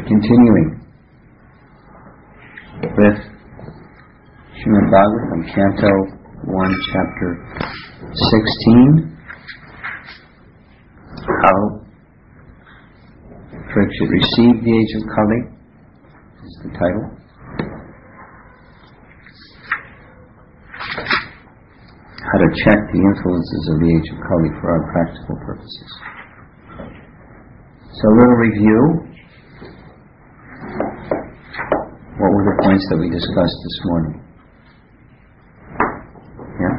Continuing with Srimad Bhagavatam, Canto 1, Chapter 16, How Parikshit received the age of Kali, is the title. How to check the influences of the age of Kali for our practical purposes. So a little review. What were the points that we discussed this morning? Yeah?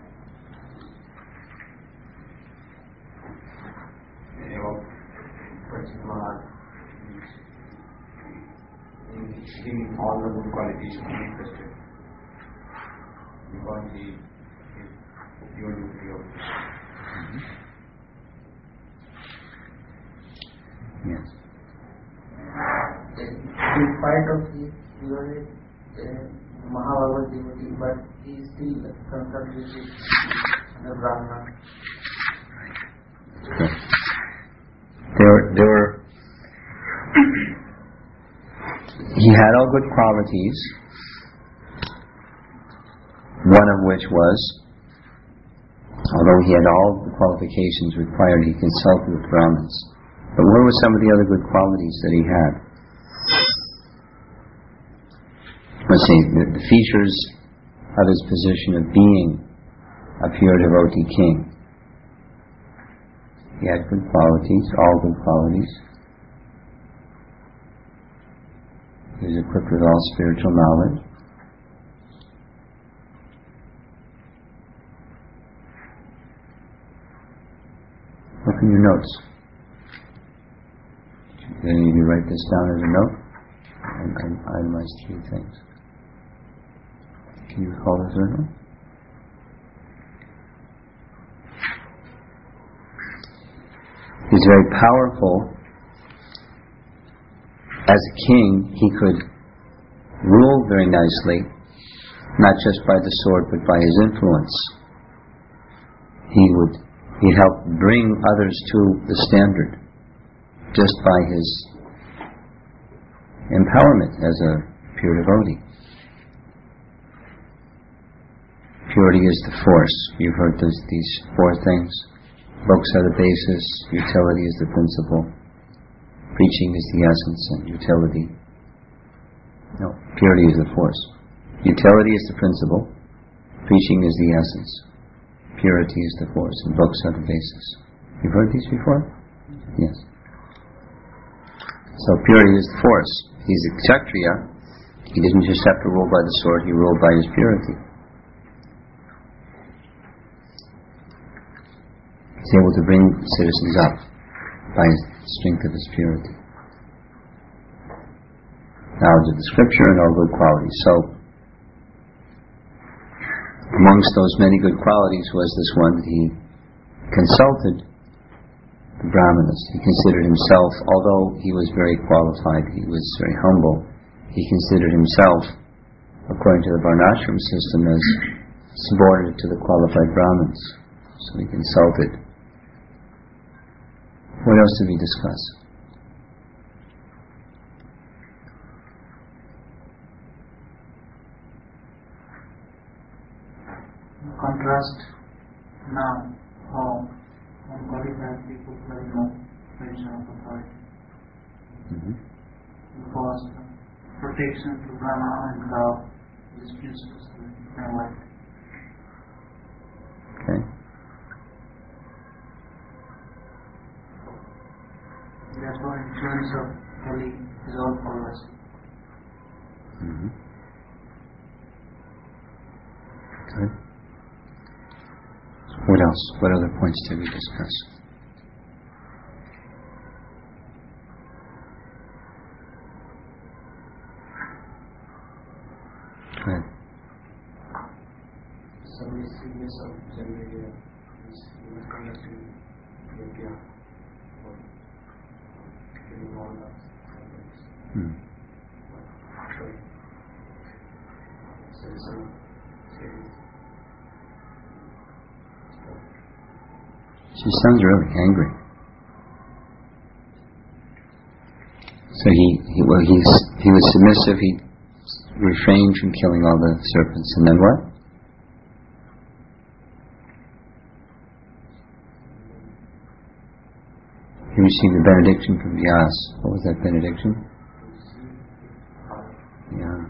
Giving all the good qualities to be interested. Because he is pure duty of Yes. In spite of his Mahabharata devotee, but he is still concerned with the Brahmana. He had all good qualities, one of which was, although he had all the qualifications required, he consulted with Brahmins. But what were some of the other good qualities that he had? Let's see, the features of his position of being a pure devotee king. He had good qualities, all good qualities. He was equipped with all spiritual knowledge. Look in your notes. Did any of you write this down as a note? And itemize 3 things. Can you recall the third one? He's very powerful. As a king, he could rule very nicely, not just by the sword, but by his influence. He'd help bring others to the standard just by his empowerment as a pure devotee. Purity is the force. You've heard these 4 things. Books are the basis, utility is the principle, preaching is the essence, and utility. No, purity is the force. Utility is the principle, preaching is the essence, purity is the force, and books are the basis. You've heard these before? Yes. So purity is the force. He's a Kshatriya. He didn't just have to rule by the sword, he ruled by his purity. He's able to bring citizens up by the strength of his purity. Knowledge of the scripture and all good qualities. So, amongst those many good qualities was this one that he consulted the Brahmanas. He considered himself, although he was very qualified, he was very humble, he considered himself, according to the Varnashram system, as subordinate to the qualified Brahmins. So he consulted. What else did we discuss? Contrast now how qualified people play no position of authority. Because protection to Brahma and Rao is principles in life. Okay. Therefore, influence of Kali is all for us. Good. What else? What other points did we discuss? Good. submissiveness of Janmaya is connected to Yogya for getting all the She sounds really angry. So he was submissive. He refrained from killing all the serpents, and then what? He received the benediction from Vyasa. What was that benediction? Yeah.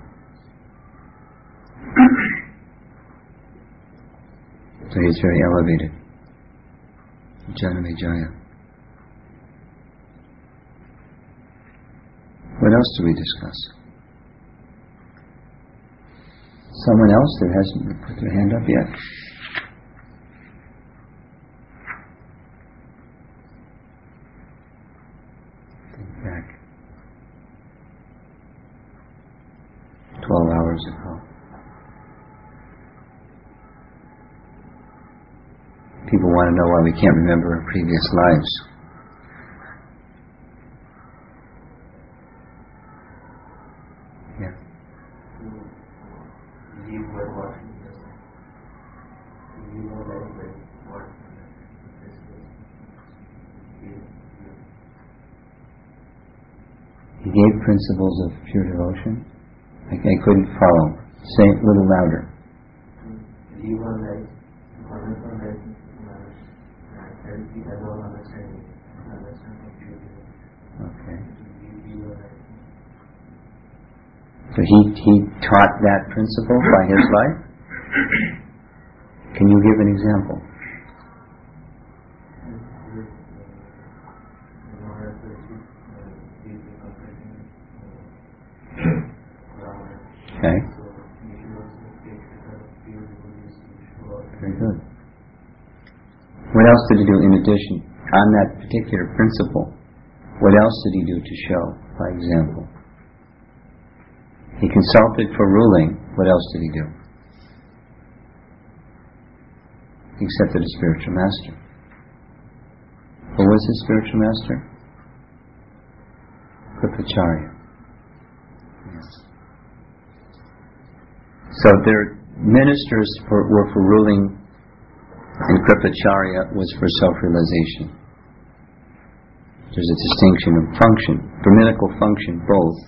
So he's very elevated. Janamejaya. What else do we discuss? Someone else that hasn't put their hand up yet? Think back. 12 hours ago. People want to know why we can't remember our previous lives. Yeah. He gave principles of pure devotion. I couldn't follow. Say it a little louder. Okay. So he taught that principle by his life? Can you give an example? Okay. Very good. What else did he do in addition, on that particular principle? What else did he do to show, by example? He consulted for ruling. What else did he do? He accepted a spiritual master. Who was his spiritual master? Kripacharya. Yes. So their ministers were for ruling, and Kripacharya was for self-realization. There's a distinction of function, brahminical function, both,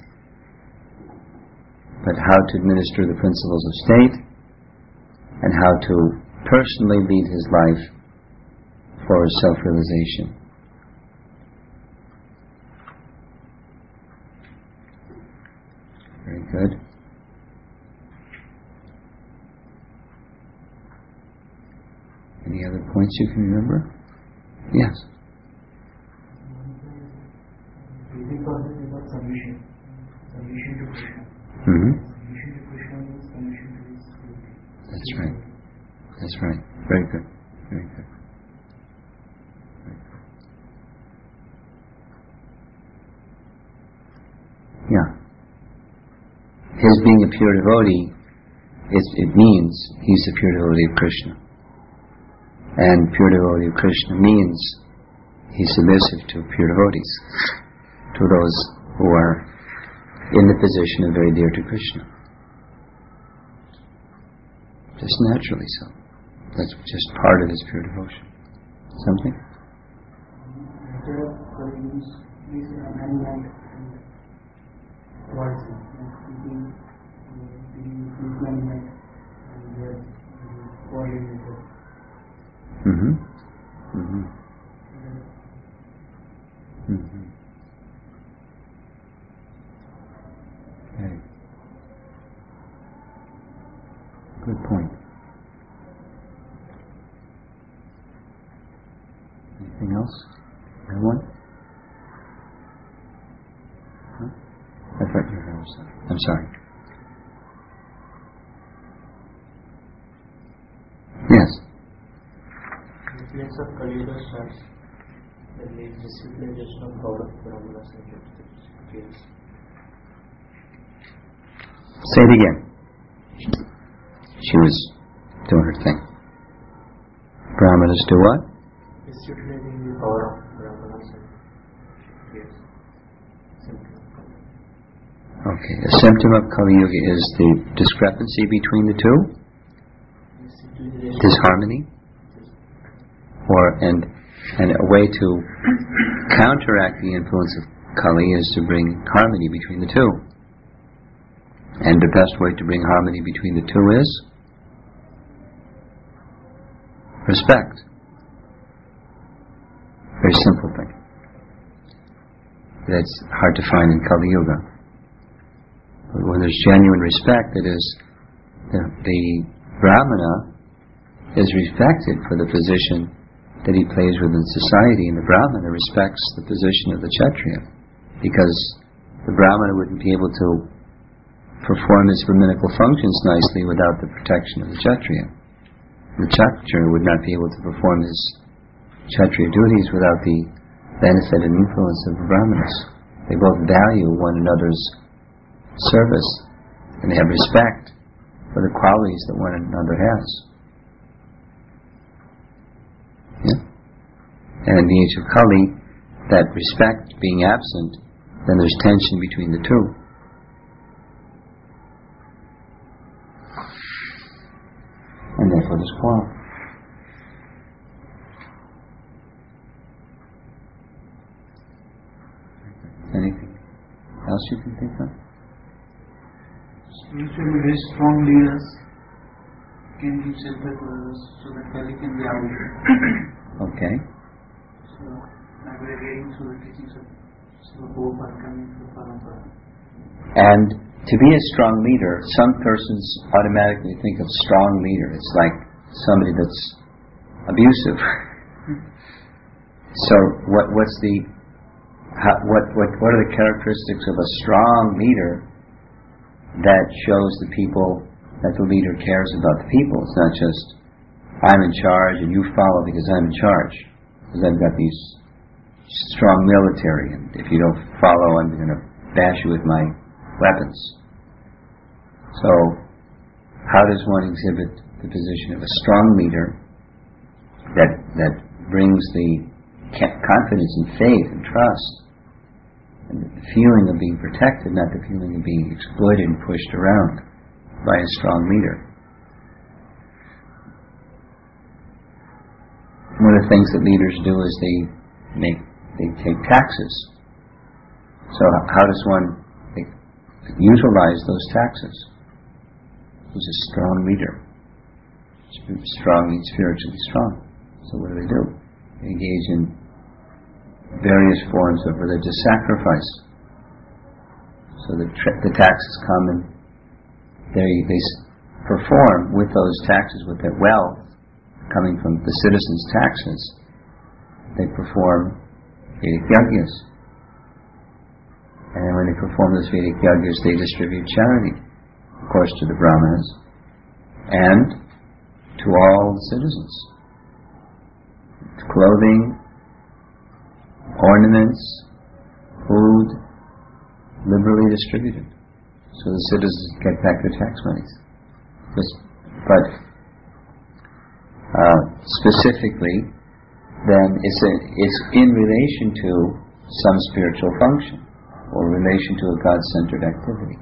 but how to administer the principles of state and how to personally lead his life for self-realization. Very good. Any other points you can remember? Yes. Basic concept is about submission. Submission to Krishna. Mm-hmm. Submission to Krishna means submission to his will. That's right. That's right. Very good. Very good. Yeah. His being a pure devotee, it means he's a pure devotee of Krishna. And pure devotee of Krishna means he's submissive to pure devotees, to those who are in the position of very dear to Krishna. Just naturally so. That's just part of his pure devotion. Something? Instead of use these animals and words, speaking these animals and their coordinated. Mm-hmm. Mm-hmm. Mm-hmm. Okay. Good point. Anything else? Anyone? Huh? I thought you were going to say. I'm sorry. Yes. In place of Kali-yuga starts, there is disciplination of power of Brahmanas and Kshatriyas. Say it again. She was doing her thing. Brahmanas do what? Disciplining the power of Brahmanas and Kshatriyas. Okay. A symptom of Kali Yuga is the discrepancy between the two? Disharmony? And a way to counteract the influence of Kali is to bring harmony between the two. And the best way to bring harmony between the two is respect. Very simple thing. That's hard to find in Kali Yuga. But when there's genuine respect, it is the Brahmana is respected for the position that he plays within society, and the Brahmana respects the position of the Kshatriya, because the Brahmana wouldn't be able to perform his brahminical functions nicely without the protection of the Kshatriya. The Kshatriya would not be able to perform his Kshatriya duties without the benefit and influence of the Brahmanas. They both value one another's service, and they have respect for the qualities that one another has. Yeah? And in the age of Kali, that respect being absent, then there's tension between the two. And therefore there's quarrel. Anything else you can think of? Spiritually very strong leaders can give shelter to others so that Kali can be avoided. Okay. So, aggregating through the teachings of Srila Prabhupada coming to the Parampara. And to be a strong leader, some persons automatically think of strong leader. It's like somebody that's abusive. So what are the characteristics of a strong leader that shows the people that the leader cares about the people? It's not just, I'm in charge and you follow because I'm in charge. Because I've got these strong military, and if you don't follow, I'm going to bash you with my weapons. So, how does one exhibit the position of a strong leader that brings the confidence and faith and trust and the feeling of being protected, not the feeling of being exploited and pushed around by a strong leader? One of the things that leaders do is they take taxes. So how does one utilize those taxes? Who's a strong leader? Strong means spiritually strong. So what do? They engage in various forms of religious sacrifice. So the taxes come and they perform with those taxes, with that wealth coming from the citizens' taxes. They perform Vedic yajnas. And when they perform those Vedic yajnas, they distribute charity, of course, to the Brahmanas and to all the citizens. Clothing, ornaments, food, liberally distributed, so the citizens get back their tax monies. But specifically, then it's in relation to some spiritual function or relation to a God-centered activity.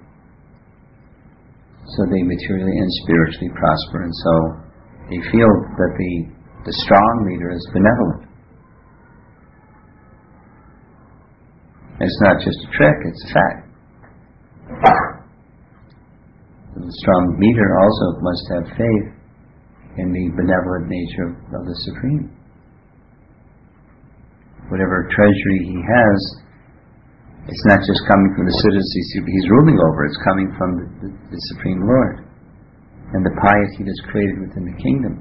So they materially and spiritually prosper, and so they feel that the strong leader is benevolent. It's not just a trick, it's a fact. The strong leader also must have faith in the benevolent nature of the Supreme. Whatever treasury he has, it's not just coming from the citizens he's ruling over, it's coming from the Supreme Lord and the piety that's created within the kingdom.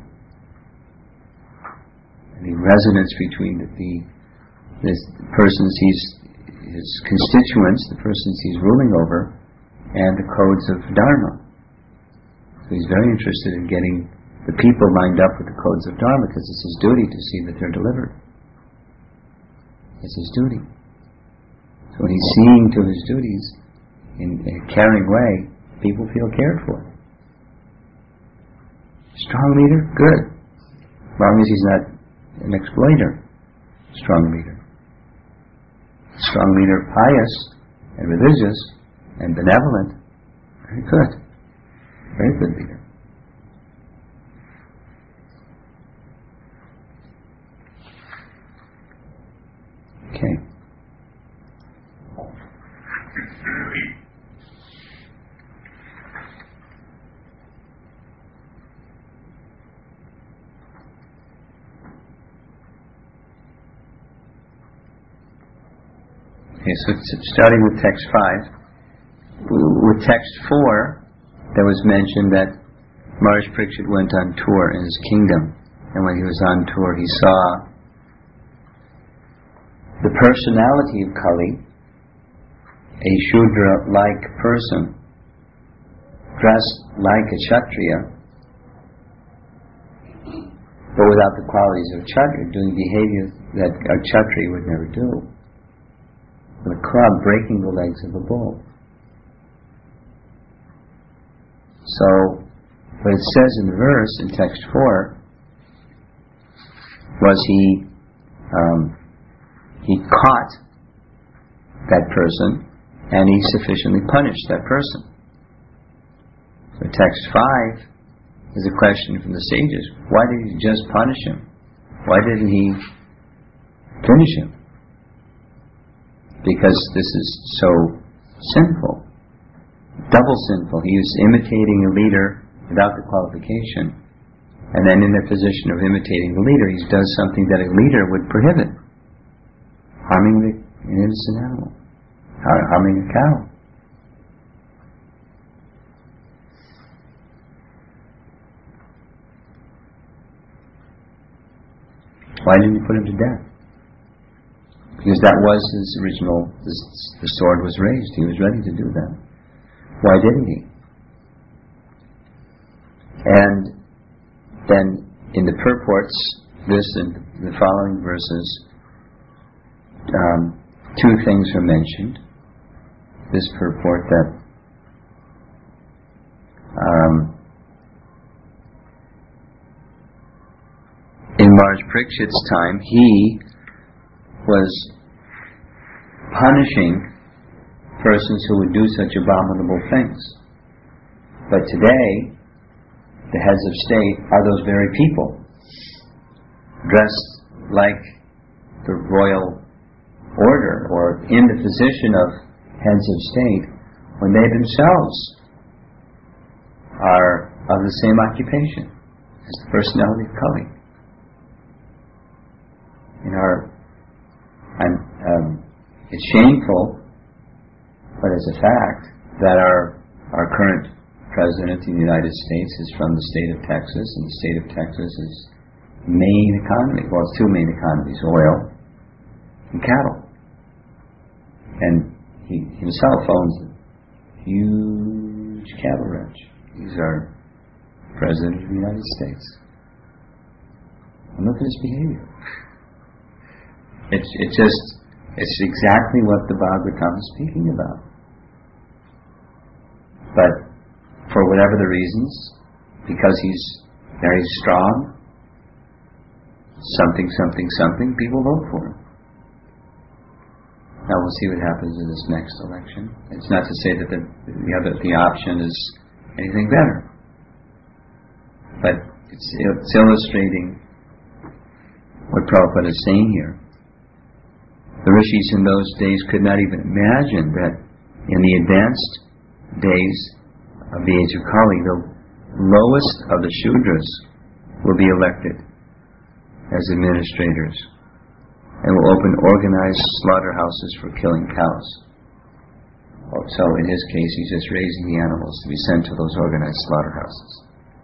And the resonance between the persons his constituents, the persons he's ruling over, and the codes of Dharma. So he's very interested in getting the people lined up with the codes of Dharma, because it's his duty to see that they're delivered. It's his duty. So when he's seeing to his duties in a caring way, people feel cared for. Strong leader? Good. As long as he's not an exploiter. Strong leader. Strong leader, pious and religious and benevolent. Very good. Very good leader. Okay. Okay, so starting with text 5. With text 4, there was mentioned that Maharaj Parikshit went on tour in his kingdom, and when he was on tour he saw the personality of Kali, a Shudra-like person, dressed like a Kshatriya, but without the qualities of a Kshatriya, doing behavior that a Kshatriya would never do. The club breaking the legs of a bull. So, what it says in the verse, in text 4, was he caught that person and he sufficiently punished that person. So text 5 is a question from the sages. Why did he just punish him? Why didn't he finish him? Because this is so sinful. Double sinful. He was imitating a leader without the qualification. And then in the position of imitating the leader, he does something that a leader would prohibit. Harming an innocent animal. Harming a cow. Why didn't he put him to death? Because that was his original, the sword was raised. He was ready to do that. Why didn't he? And then in the purports, this and the following verses, two things are mentioned. This purport that in Maharaj Parikshit's time, he was punishing persons who would do such abominable things. But today, the heads of state are those very people, dressed like the royal order, or in the position of heads of state, when they themselves are of the same occupation as the personality of Kali. It's shameful, but it's a fact, that our current President of the United States is from the state of Texas, and the state of Texas is main economy. Well, it's two main economies, oil and cattle. And he himself owns a huge cattle ranch. He's our President of the United States. And look at his behavior. It's exactly what the Bhagavatam is speaking about. But for whatever the reasons, because he's very strong, something, people vote for him. Now we'll see what happens in this next election. It's not to say that the option is anything better, but it's illustrating what Prabhupada is saying here. The rishis in those days could not even imagine that in the advanced days of the age of Kali, the lowest of the Shudras will be elected as administrators and will open organized slaughterhouses for killing cows. So in his case, he's just raising the animals to be sent to those organized slaughterhouses.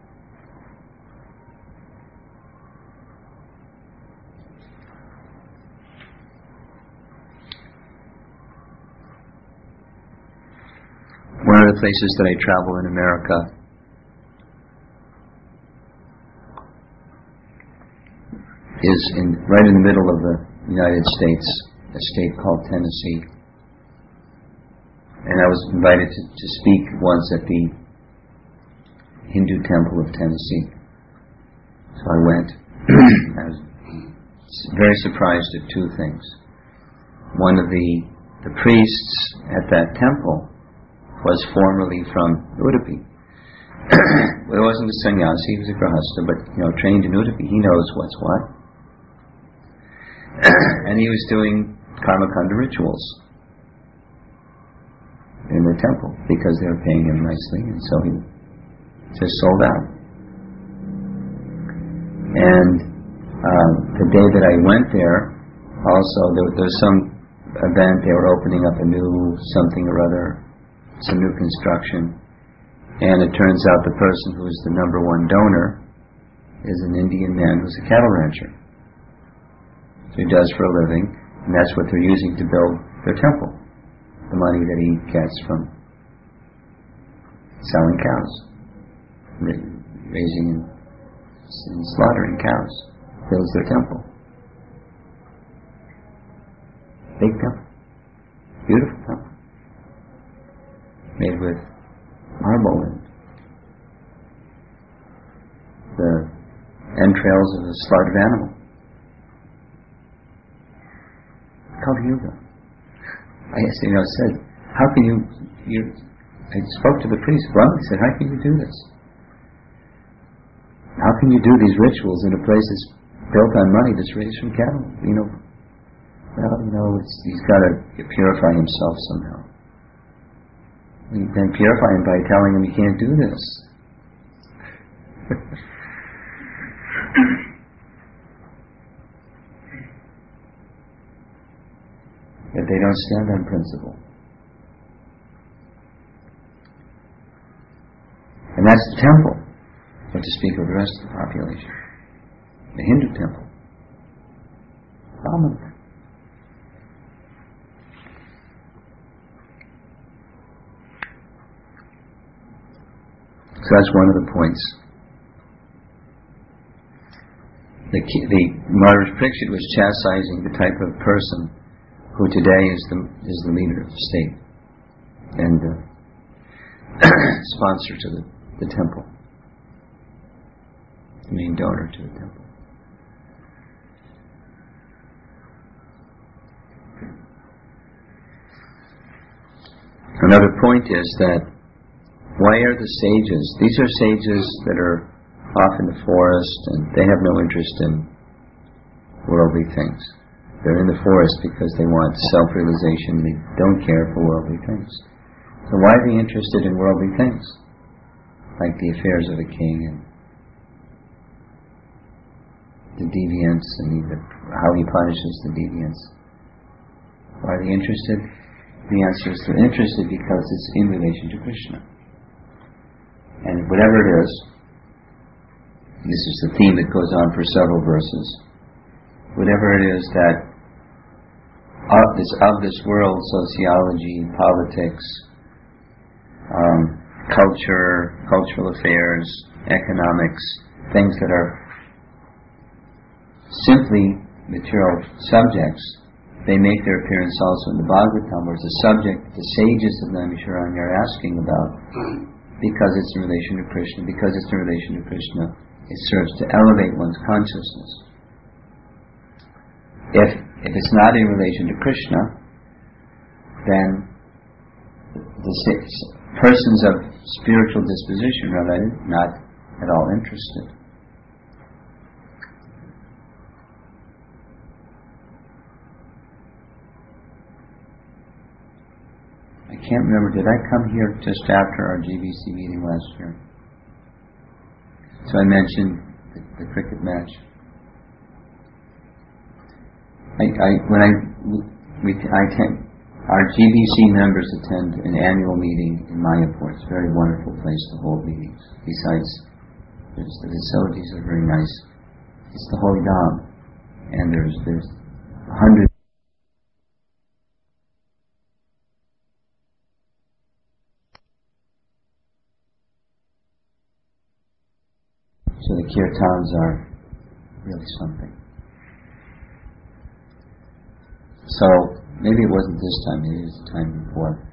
One of the places that I travel in America is right in the middle of the United States, a state called Tennessee. And I was invited to speak once at the Hindu Temple of Tennessee. So I went. I was very surprised at two things. One of the priests at that temple was formerly from Udupi. Well, it wasn't a sannyasi, he was a grahasta, but trained in Udupi. He knows what's what. And he was doing karmakanda rituals in the temple because they were paying him nicely, and so he just sold out. And the day that I went there, also there was some event. They were opening up a new something or other, some new construction, and it turns out the person who is the number one donor is an Indian man who's a cattle rancher. So he does for a living, and that's what they're using to build their temple. The money that he gets from selling cows, raising and slaughtering cows, builds their temple. Big temple, beautiful temple, made with marble and the entrails of a slaughtered animal. Kali Yuga. I said, how can I spoke to the priest bluntly, said, how can you do this? How can you do these rituals in a place that's built on money that's raised from cattle? He's got to purify himself somehow. You can purify him by telling him he can't do this. That they don't stand on principle. And that's the temple, but to speak of the rest of the population. The Hindu temple. Common. So that's one of the points. The Maharaj Parikshit was chastising the type of person who today is the leader of the state and sponsor to the temple, the main donor to the temple. Another point is that why are the sages, these are sages that are off in the forest and they have no interest in worldly things. They're in the forest because they want self-realization. They don't care for worldly things. So why are they interested in worldly things? Like the affairs of a king and the deviants and how he punishes the deviants. Why are they interested? The answer is they're interested because it's in relation to Krishna. And whatever it is, this is the theme that goes on for several verses, whatever it is that of this world, sociology, politics, culture, cultural affairs, economics, things that are simply material subjects, they make their appearance also in the Bhagavatam, where it's a subject the sages of Naimisharanya are asking about, because it's in relation to Krishna. Because it's in relation to Krishna, it serves to elevate one's consciousness. If it's not in relation to Krishna, then the persons of spiritual disposition are not at all interested. I can't remember, did I come here just after our GBC meeting last year? So I mentioned the cricket match. Our GBC members attend an annual meeting in Mayapur. It's a very wonderful place to hold meetings. Besides, the facilities are very nice. It's the Holy Dham, and there's 100. So the kirtans are really something. So maybe it wasn't this time, maybe it was the time before.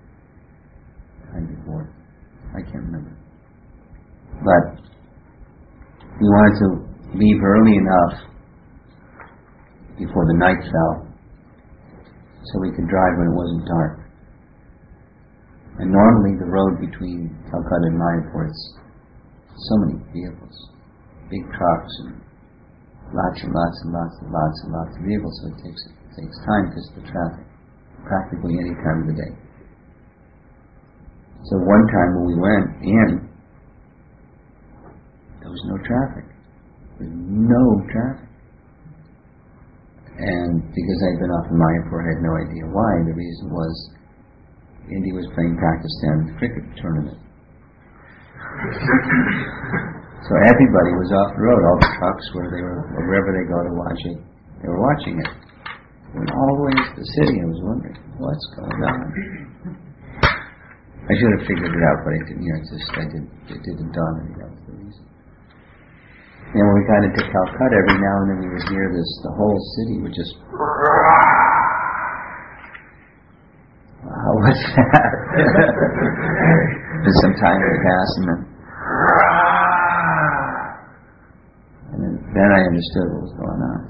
I can't remember. But we wanted to leave early enough before the night fell so we could drive when it wasn't dark. And normally the road between Calcutta and Mayapur, it's so many vehicles, big trucks and lots and lots and lots and lots and lots of vehicles, so it takes time because of the traffic, practically any time of the day. So one time when we went in, there was no traffic. There was no traffic. And because I'd been off in Mayapur, I had no idea why. The reason was India was playing Pakistan cricket tournament. So everybody was off the road. All the trucks, wherever they go to watch it, they were watching it. Went all the way to the city. I was wondering what's going on. I should have figured it out, but I didn't. It didn't dawn on me. That was the reason. And when we got into Calcutta, every now and then we would hear this. The whole city would just. Wow, what's that? And some time would pass, and then I understood what was going on.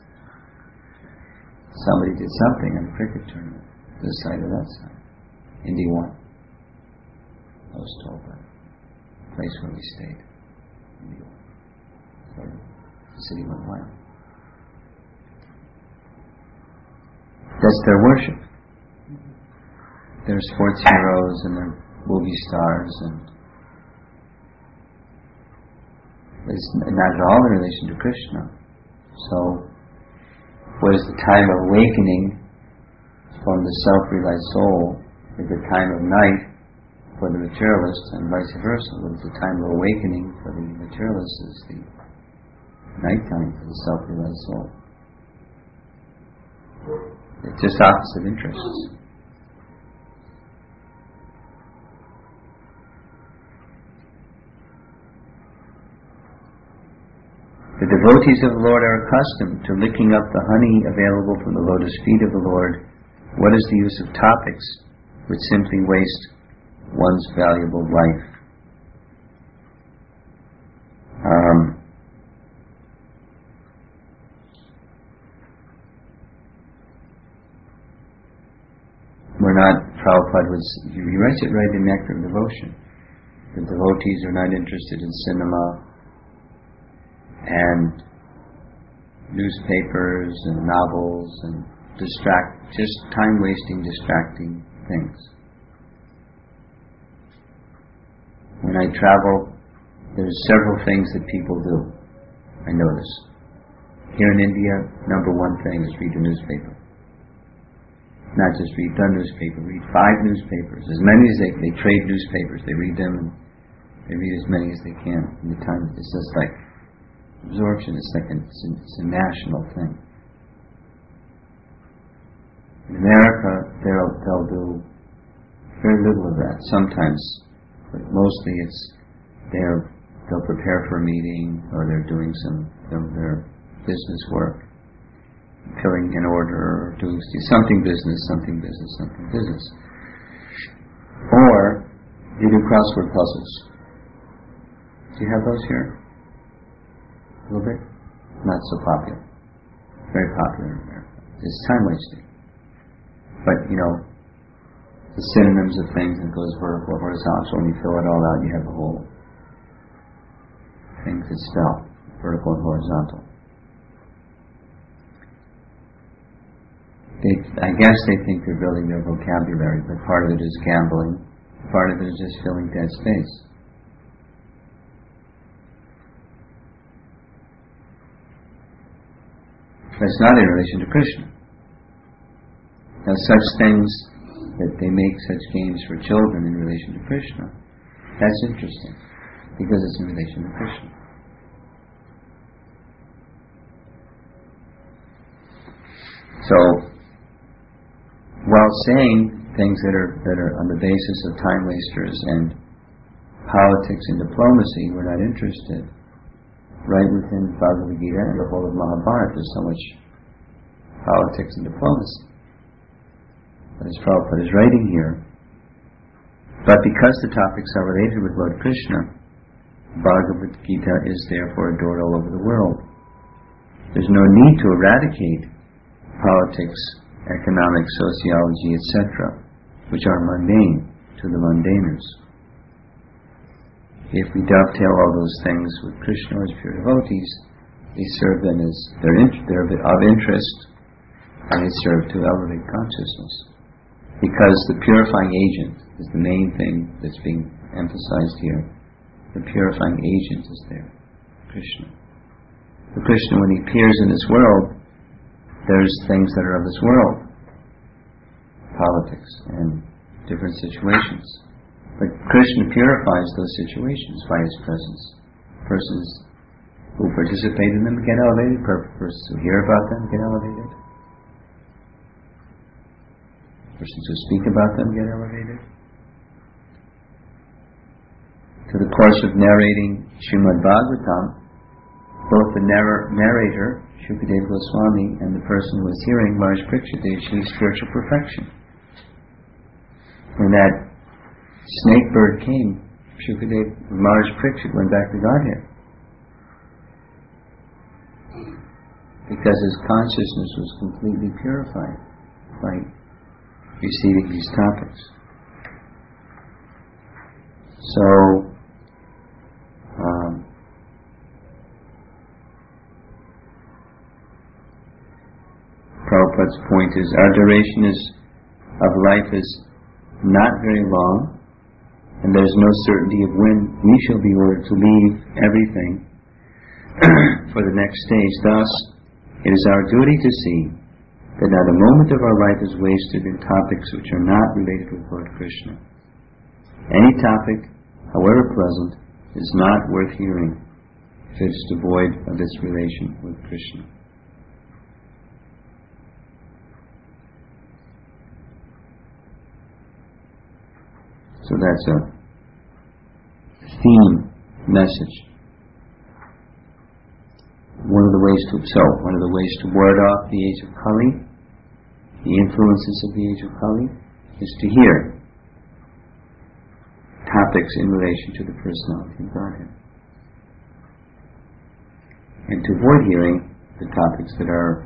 Somebody did something in the cricket tournament, this side or that side. India won. I was told by the place where we stayed. India won. So the city went wild. That's their worship. They're sports heroes and they're movie stars, but it's not at all in relation to Krishna. So, what is the time of awakening from the self-realized soul is the time of night for the materialist, and vice versa. What is the time of awakening for the materialist is the nighttime for the self-realized soul. It's just opposite interests. The devotees of the Lord are accustomed to licking up the honey available from the lotus feet of the Lord. What is the use of topics which simply waste one's valuable life? We're not, Prabhupada he writes it right in Nectar of Devotion. The devotees are not interested in cinema and newspapers and novels and just time-wasting, distracting things. When I travel, there's several things that people do. I notice. Here in India, number one thing is read a newspaper. Not just read the newspaper, read 5 newspapers. As many as they trade newspapers, they read them and they read as many as they can. In the time, it's just like absorption. It's a national thing. In America, they'll do very little of that. Sometimes, but mostly they'll prepare for a meeting or they're doing their business work, filling in order or doing something business. Or you do crossword puzzles. Do you have those here? A little bit? Not so popular. Very popular in America. It's time wasting. But, the synonyms of things, and it goes vertical, horizontal, and you fill it all out, you have the whole thing to spell, vertical and horizontal. I guess they think they're building their vocabulary, but part of it is gambling, part of it is just filling dead space. That's not in relation to Krishna. Now, such things that they make such games for children in relation to Krishna, that's interesting, because it's in relation to Krishna. So, while saying things that are on the basis of time wasters and politics and diplomacy, we're not interested. Right within Bhagavad Gita and the whole of Mahabharata, there's so much politics and diplomacy. But as Prabhupada is writing here, but because the topics are related with Lord Krishna, Bhagavad Gita is therefore adored all over the world. There's no need to eradicate politics, economics, sociology, etc., which are mundane to the mundaners. If we dovetail all those things with Krishna or his pure devotees, they serve them as they're of interest, and they serve to elevate consciousness. Because the purifying agent is the main thing that's being emphasized here. The purifying agent is there, Krishna. The Krishna, when he appears in this world, there's things that are of this world, politics and different situations. But Krishna purifies those situations by His presence. Persons who participate in them get elevated, persons who hear about them get elevated, persons who speak about them get elevated. To the course of narrating Srimad Bhagavatam, both the narrator, Shukadeva Goswami, and the person who was hearing, Maharaj Parikshit, they achieved spiritual perfection. When that snake bird came, Maharaj Parikshit went back to Godhead. Because his consciousness was completely purified by receiving these topics. So, Prabhupada's point is, our duration of life is not very long, and there's no certainty of when we shall be ordered to leave everything for the next stage. Thus, it is our duty to see that not a moment of our life is wasted in topics which are not related with Lord Krishna. Any topic, however pleasant, is not worth hearing if it is devoid of its relation with Krishna. So that's a theme message. One of the ways to ward off the age of Kali, the influences of the age of Kali, is to hear topics in relation to the personality of Godhead. And to avoid hearing the topics that are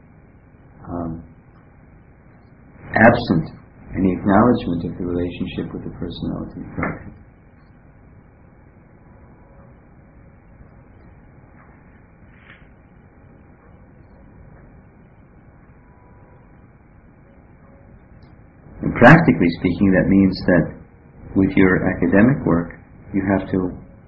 absent any acknowledgement of the relationship with the personality of Godhead. And practically speaking, that means that with your academic work, you have to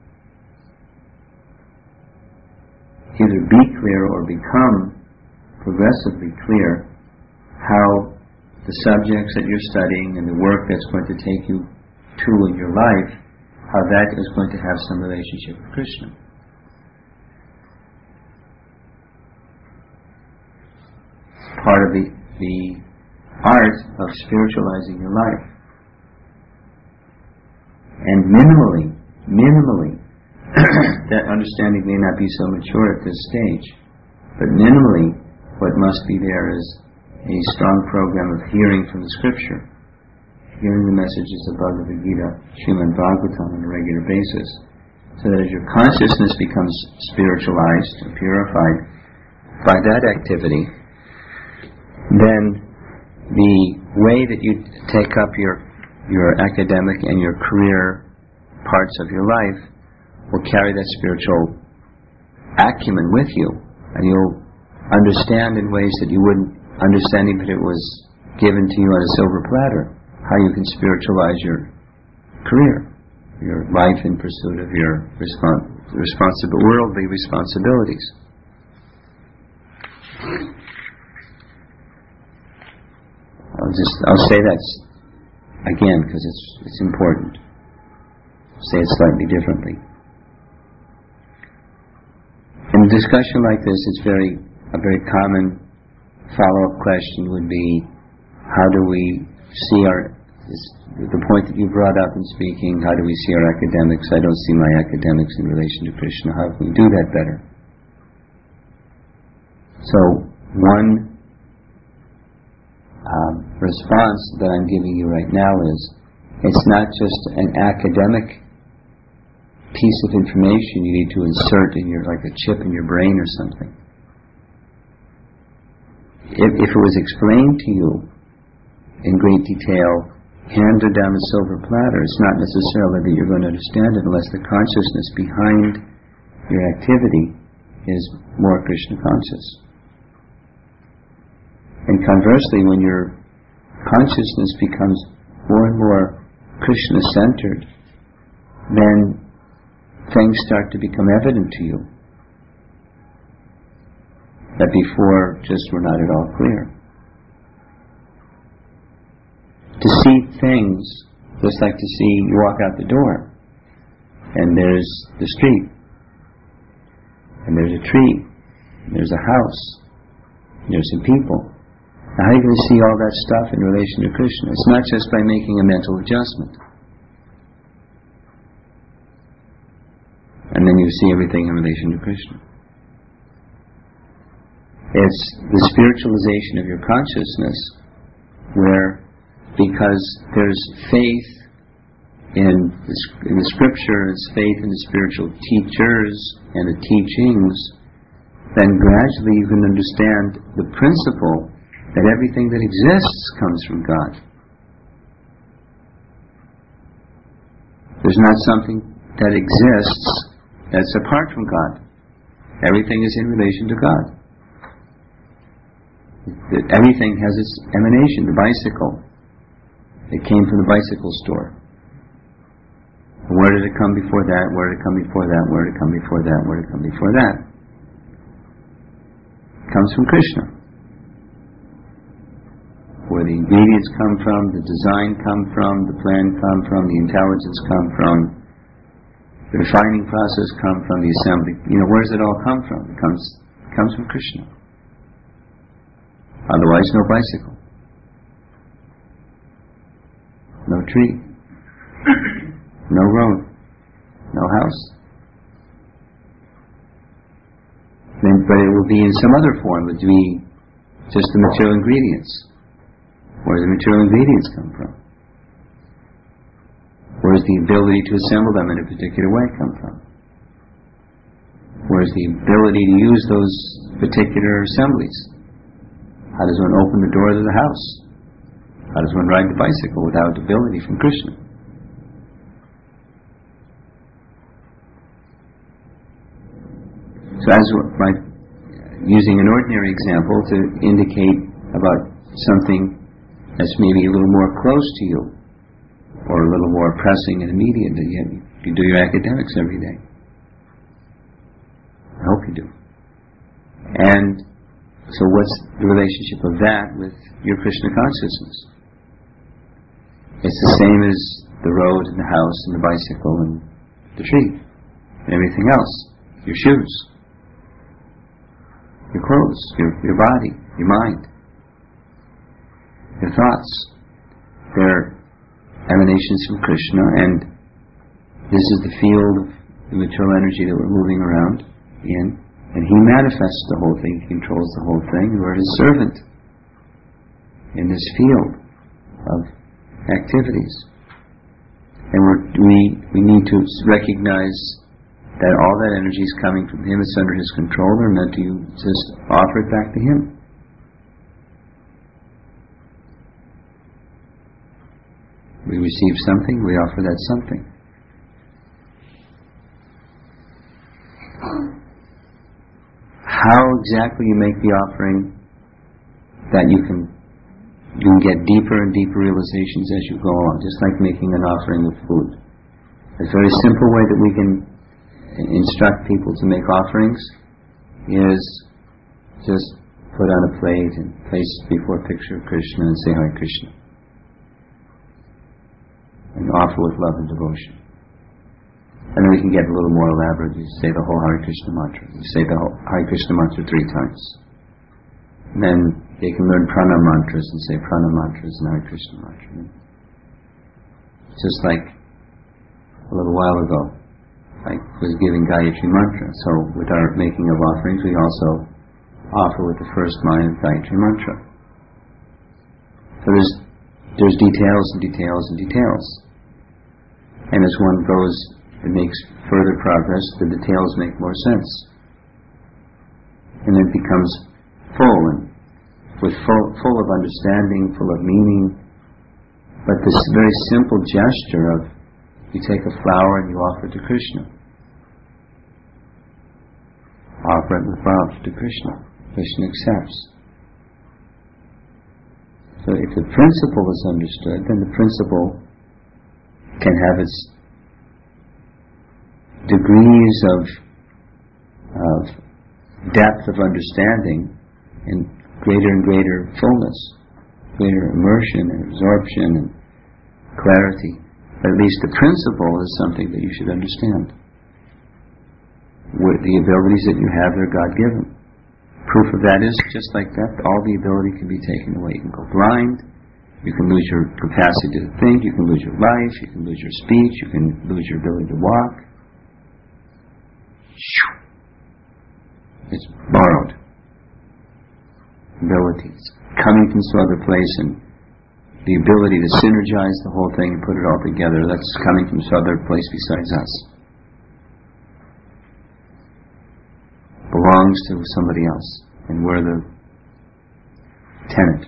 either be clear or become progressively clear how the subjects that you're studying and the work that's going to take you to in your life, how that is going to have some relationship with Krishna. It's part of the art of spiritualizing your life. And minimally, that understanding may not be so mature at this stage, but minimally, what must be there is a strong program of hearing from the Scripture, hearing the messages of Bhagavad Gita, Srimad Bhagavatam on a regular basis, so that as your consciousness becomes spiritualized and purified by that activity, then the way that you take up your academic and your career parts of your life will carry that spiritual acumen with you, and you'll understand in ways that you wouldn't understand if it was given to you on a silver platter, how you can spiritualize your career, your life in pursuit of your worldly responsibilities. I'll say that again because it's important. I'll say it slightly differently. In a discussion like this, a very common follow-up question would be, how do we see the point that you brought up in speaking, how do we see our academics? I don't see my academics in relation to Krishna. How can we do that better? So, one response that I'm giving you right now is, it's not just an academic piece of information you need to insert in like a chip in your brain or something. If it was explained to you in great detail, handed down a silver platter, it's not necessarily that you're going to understand it unless the consciousness behind your activity is more Krishna conscious. And conversely, when your consciousness becomes more and more Krishna-centered, then things start to become evident to you. that before just were not at all clear. To see things just like to see you walk out the door and there's the street and there's a tree and there's a house and there's some people. Now how are you going to see all that stuff in relation to Krishna? It's not just by making a mental adjustment. And then you see everything in relation to Krishna. It's the spiritualization of your consciousness where, because there's faith in the scriptures, faith in the spiritual teachers and the teachings, then gradually you can understand the principle that everything that exists comes from God. There's not something that exists that's apart from God. Everything is in relation to God. Everything has its emanation. The bicycle, it came from the bicycle store. And where did it come before that? Where did it come before that? Where did it come before that? Where did it come before that? It comes from Krishna. Where the ingredients come from, the design come from, the plan come from, the intelligence come from, the refining process come from, the assembly. Where does it all come from? It comes from Krishna. Otherwise, no bicycle, no tree, no road, no house. But it will be in some other form. It would be just the material ingredients. Where do the material ingredients come from? Where does the ability to assemble them in a particular way come from? Where is the ability to use those particular assemblies? How does one open the door to the house? How does one ride the bicycle without ability from Krishna? So by using an ordinary example to indicate about something that's maybe a little more close to you, or a little more pressing and immediate, you do your academics every day. I hope you do. And so what's the relationship of that with your Krishna consciousness? It's the same as the road and the house and the bicycle and the tree and everything else. Your shoes, your clothes, your body, your mind, your thoughts. They're emanations from Krishna, and this is the field of the material energy that we're moving around in. And He manifests the whole thing, He controls the whole thing, and we're His servant in this field of activities. And we need to recognize that all that energy is coming from Him, it's under His control, we're meant to just offer it back to Him. We receive something, we offer that something. How exactly you make the offering, that you can get deeper and deeper realizations as you go on, just like making an offering of food. A very simple way that we can instruct people to make offerings is just put on a plate and place before a picture of Krishna and say Hare Krishna. And offer with love and devotion. And then we can get a little more elaborate. You say the whole Hare Krishna mantra. You say the whole Hare Krishna mantra 3 times. And then they can learn prana mantras and say prana mantras and Hare Krishna mantra. Just like a little while ago, I was giving Gayatri mantra. So with our making of offerings, we also offer with the first line of Gayatri mantra. So there's details and details and details. And as one goes and makes further progress, the details make more sense. And it becomes full and full of understanding, full of meaning. But this very simple gesture of you take a flower and you offer it to Krishna. Offer it with love to Krishna. Krishna accepts. So if the principle is understood, then the principle can have its degrees of depth of understanding and greater fullness, greater immersion and absorption and clarity. But at least the principle is something that you should understand. The abilities that you have are God-given. Proof of that is, just like that, all the ability can be taken away. You can go blind, you can lose your capacity to think, you can lose your life, you can lose your speech, you can lose your ability to walk. It's borrowed abilities coming from some other place, and the ability to synergize the whole thing and put it all together, that's coming from some other place besides us. Belongs to somebody else, and we're the tenant,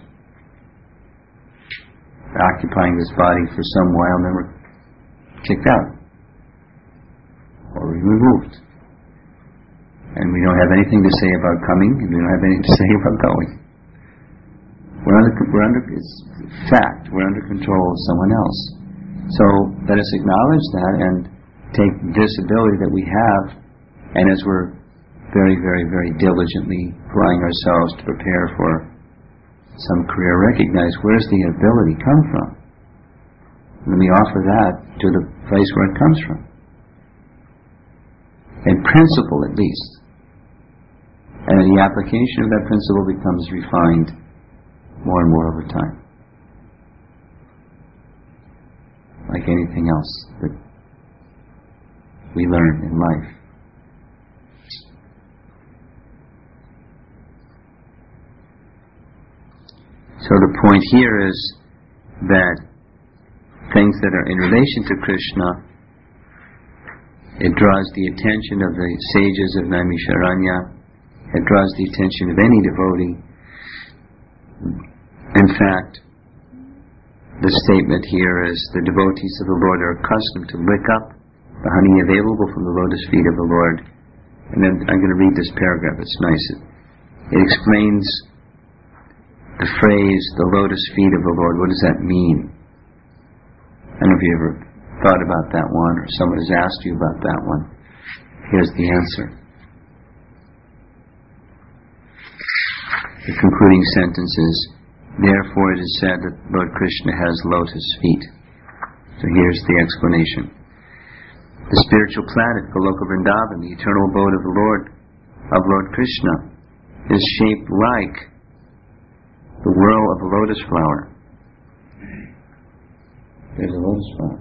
occupying this body for some while, and then we're kicked out or removed, and we don't have anything to say about coming, and we don't have anything to say about going. We're under it's fact. We're under control of someone else. So let us acknowledge that and take this ability that we have, and as we're very, very, very diligently applying ourselves to prepare for some career, recognize where's the ability come from. And we offer that to the place where it comes from. In principle, at least. And the application of that principle becomes refined more and more over time. Like anything else that we learn in life. So the point here is that things that are in relation to Krishna, it draws the attention of the sages of Naimisharanya, it draws the attention of any devotee. In fact, the statement here is the devotees of the Lord are accustomed to lick up the honey available from the lotus feet of the Lord. And then I'm going to read this paragraph, it's nice. It explains the phrase, the lotus feet of the Lord. What does that mean? I don't know if you ever thought about that one, or someone has asked you about that one. Here's the answer. The concluding sentence is, therefore it is said that Lord Krishna has lotus feet. So here's the explanation. The spiritual planet, Goloka Vrindavan, the eternal abode of the Lord, of Lord Krishna, is shaped like the whirl of a lotus flower. There's a lotus flower.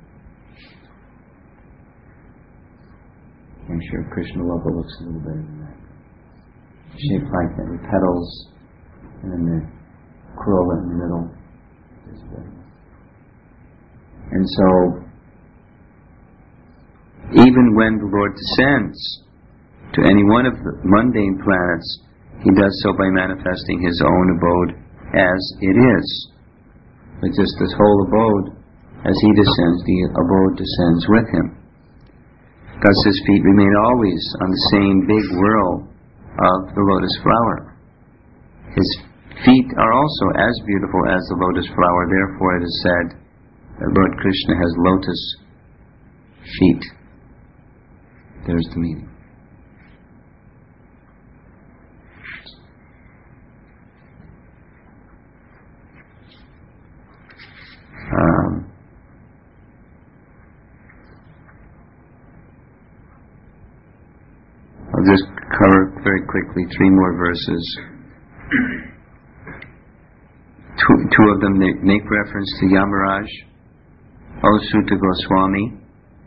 I'm sure Krishna Loka looks a little better than that. Shaped like that, with petals, and then the corolla in the middle. And so, even when the Lord descends to any one of the mundane planets, He does so by manifesting His own abode as it is. But just this whole abode, as He descends, the abode descends with Him. Thus His feet remain always on the same big whirl of the lotus flower. His feet are also as beautiful as the lotus flower, therefore it is said that Lord Krishna has lotus feet. There's the meaning. I'll just cover very quickly 3 more verses. Two of them make reference to Yamaraj, O Sutta Goswami.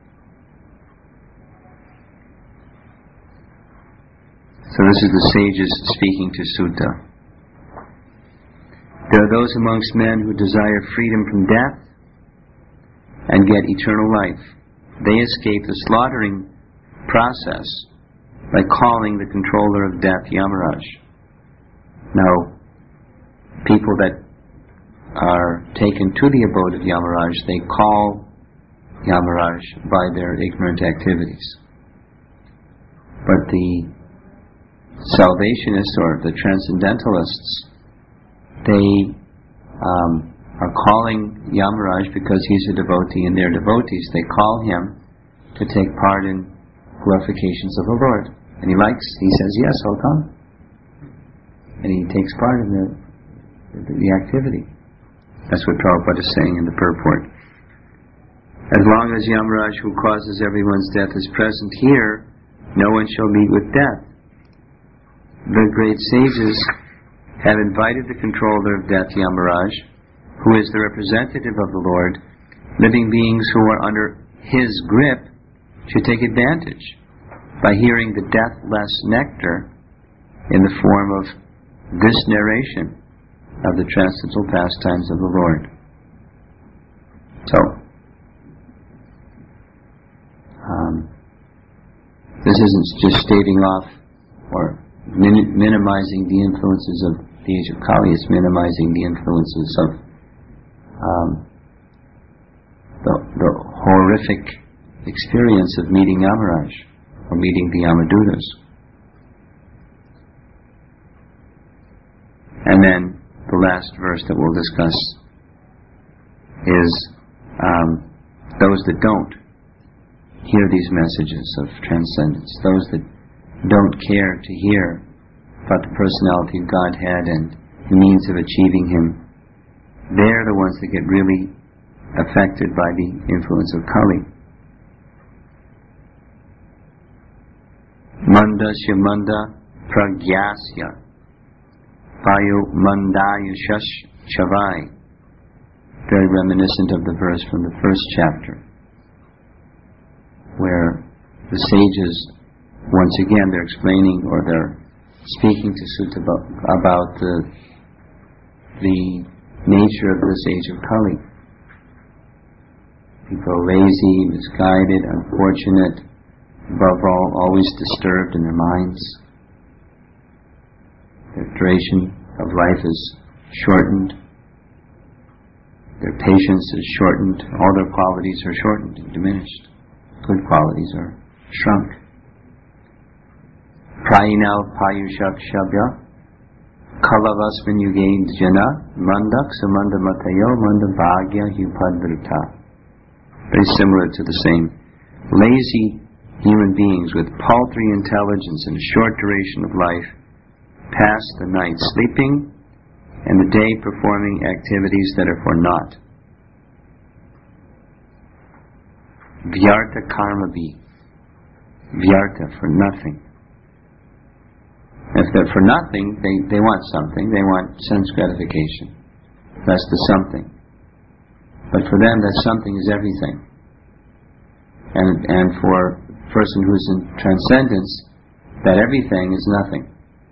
So this is the sages speaking to Sutta. There are those amongst men who desire freedom from death and get eternal life. They escape the slaughtering process by calling the controller of death Yamaraj. Now, people that are taken to the abode of Yamaraj, they call Yamaraj by their ignorant activities. But the Salvationists or the Transcendentalists, they are calling Yamaraj because he's a devotee, and they're devotees. They call him to take part in glorifications of the Lord. And he says, yes, I'll come. And he takes part in the activity. That's what Prabhupada is saying in the purport. As long as Yamaraj, who causes everyone's death, is present here, no one shall meet with death. The great sages have invited the controller of death, Yamaraj, who is the representative of the Lord. Living beings who are under his grip should take advantage by hearing the deathless nectar in the form of this narration of the transcendental pastimes of the Lord. So, this isn't just staving off or minimizing the influences of the age of Kali, it's minimizing the influences of the horrific experience of meeting Yamaraj or meeting the Yamadutas. And then the last verse that we'll discuss is those that don't hear these messages of transcendence, those that don't care to hear about the personality of Godhead and the means of achieving Him, they're the ones that get really affected by the influence of Kali. Mandasya manda pragyasya vayu mandayushash chavai. Very reminiscent of the verse from the first chapter, where the sages, once again, they're explaining or they're speaking to Sutta about the nature of this age of Kali. People are lazy, misguided, unfortunate, above all, always disturbed in their minds. Their duration of life is shortened. Their patience is shortened. All their qualities are shortened and diminished. Good qualities are shrunk. Prayinal payushak shabya kalavasmin yugain jana mandak samanda matayo manda bhagya hupadvrita. Very similar to the same. Lazy human beings with paltry intelligence and a short duration of life pass the night sleeping and the day performing activities that are for naught. Vyartha karma bhi. Vyartha, for nothing. If they're for nothing, they want something. They want sense gratification. That's the something. But for them, that something is everything. And for a person who's in transcendence, that everything is nothing.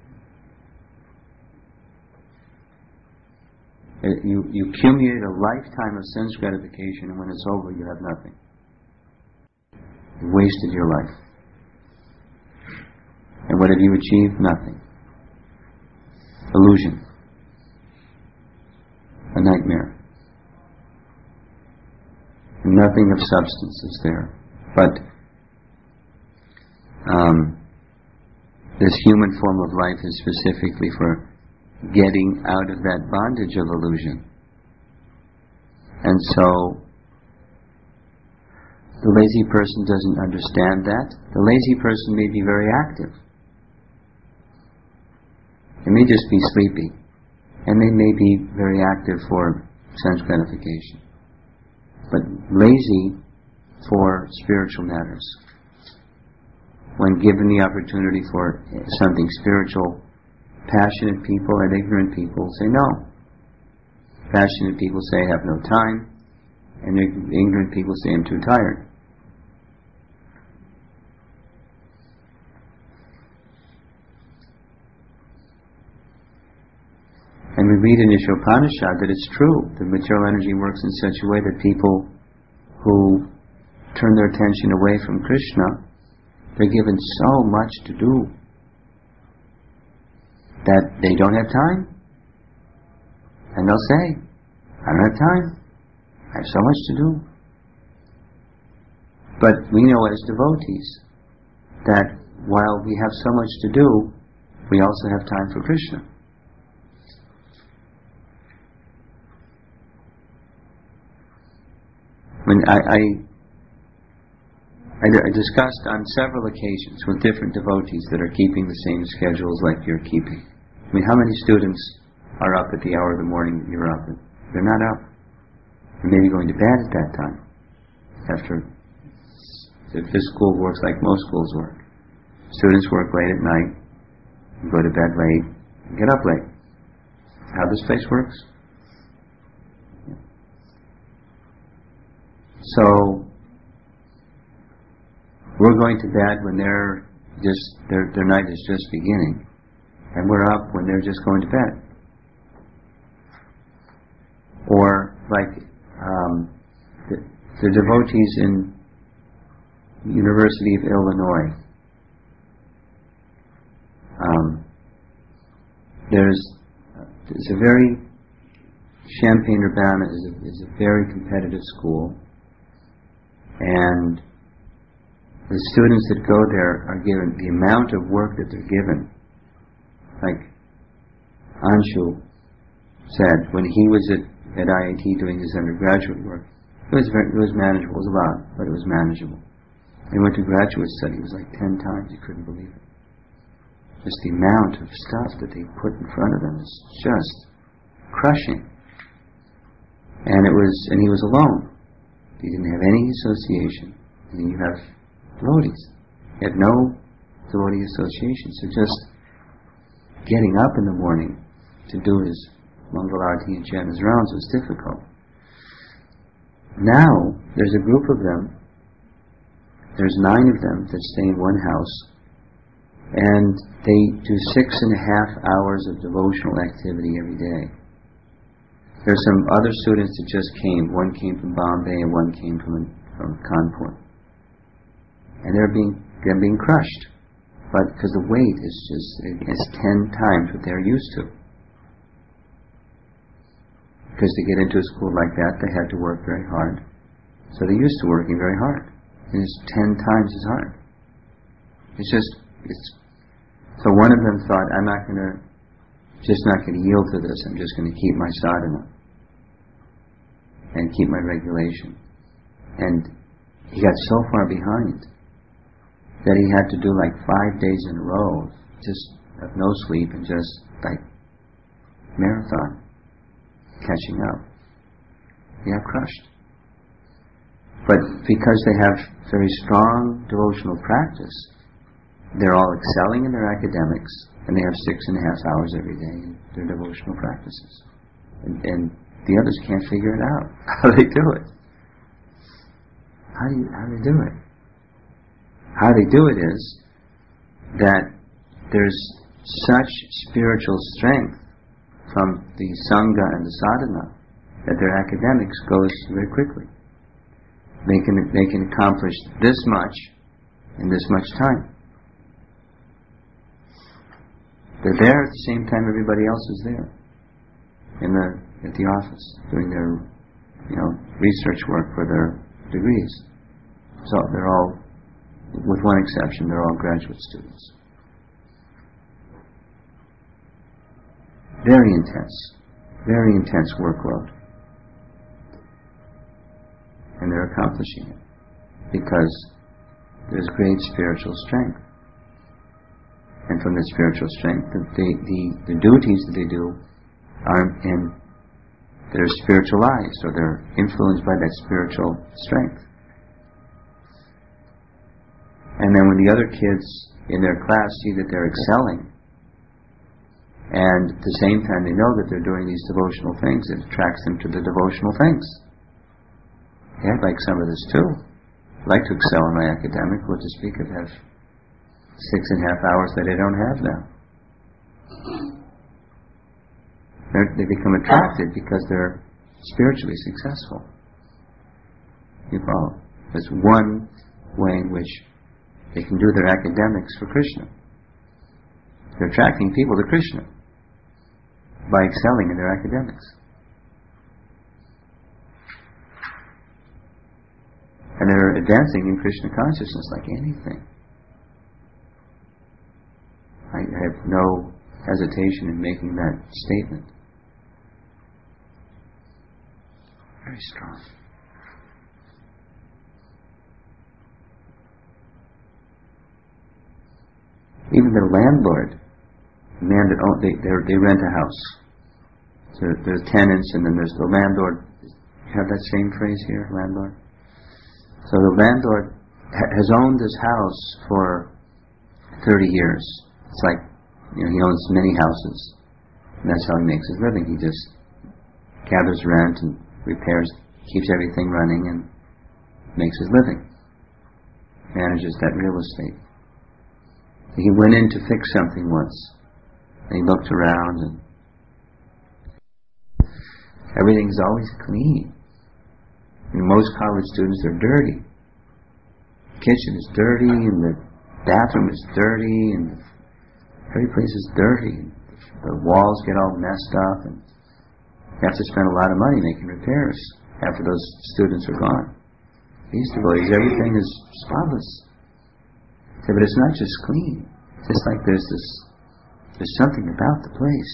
You accumulate a lifetime of sense gratification, and when it's over, you have nothing. You wasted your life. And what have you achieved? Nothing. Illusion. A nightmare. Nothing of substance is there. But this human form of life is specifically for getting out of that bondage of illusion. And so, the lazy person doesn't understand that. The lazy person may be very active. They may just be sleepy. And they may be very active for sense gratification. But lazy for spiritual matters. When given the opportunity for something spiritual, passionate people and ignorant people say no. Passionate people say I have no time, and ignorant people say I'm too tired. And we read in Ishopanishad that it's true that material energy works in such a way that people who turn their attention away from Krishna, they're given so much to do that they don't have time. And they'll say, I don't have time. I have so much to do. But we know as devotees that while we have so much to do, we also have time for Krishna. When I I discussed on several occasions with different devotees that are keeping the same schedules like you're keeping. I mean, how many students are up at the hour of the morning that you're up? They're not up. They're maybe going to bed at that time. If this school works like most schools work. Students work late at night, go to bed late, and get up late. How this place works? Yeah. So, we're going to bed when their night is just beginning, and we're up when they're just going to bed. Or like the devotees in University of Illinois. There's a very Champaign-Urbana is a very competitive school, and the students that go there are given the amount of work that they're given. Like Anshu said, when he was at IIT doing his undergraduate work, it was manageable. It was a lot, but it was manageable. He went to graduate study. It was like 10 times. He couldn't believe it. Just the amount of stuff that they put in front of them is just crushing. And he was alone. He didn't have any association. And then you have devotees. He had no devotee association. So just getting up in the morning to do his Mangalarti and chant his rounds was difficult. Now, there's a group of them. There's 9 of them that stay in one house, and they do 6.5 hours of devotional activity every day. There's some other students that just came. One came from Bombay and one came from Kanpur. And they're being crushed. But because the weight is 10 times what they're used to. Because to get into a school like that, they had to work very hard. So they're used to working very hard. And it's 10 times as hard. So one of them thought, I'm not going to yield to this. I'm just going to keep my sadhana and keep my regulation. And he got so far behind that he had to do like 5 days in a row, just of no sleep and just like marathon, catching up. He got crushed. But because they have very strong devotional practice, they're all excelling in their academics, and they have 6.5 hours every day in their devotional practices. And the others can't figure it out, how they do it. How do they do it? How they do it is that there's such spiritual strength from the Sangha and the sadhana that their academics goes very quickly. They can accomplish this much in this much time. They're there at the same time everybody else is there at the office doing their research work for their degrees. So they're all, with one exception, they're all graduate students. Very intense workload. And they're accomplishing it because there's great spiritual strength. And from the spiritual strength, the duties that they do they're spiritualized, or they're influenced by that spiritual strength. And then when the other kids in their class see that they're excelling, and at the same time they know that they're doing these devotional things, it attracts them to the devotional things. Yeah, I'd like some of this too. I'd like to excel in my academic, what to speak of have 6.5 hours that I don't have now. They become attracted because they're spiritually successful. You follow? There's one way in which they can do their academics for Krishna. They're attracting people to Krishna by excelling in their academics. And they're advancing in Krishna consciousness like anything. I have no hesitation in making that statement. Very strong. Even the landlord, the man that they rent a house. So there's tenants, and then there's the landlord. You have that same phrase here, landlord? So the landlord has owned this house for 30 years. It's like, he owns many houses. And that's how he makes his living. He just gathers rent and repairs, keeps everything running, and makes his living. Manages that real estate. He went in to fix something once. And he looked around, and everything's always clean. Most college students are dirty. The kitchen is dirty, and the bathroom is dirty, and every place is dirty. And the walls get all messed up, and you have to spend a lot of money making repairs after those students are gone. These devotees, everything is spotless. But it's not just clean. It's just like there's something about the place.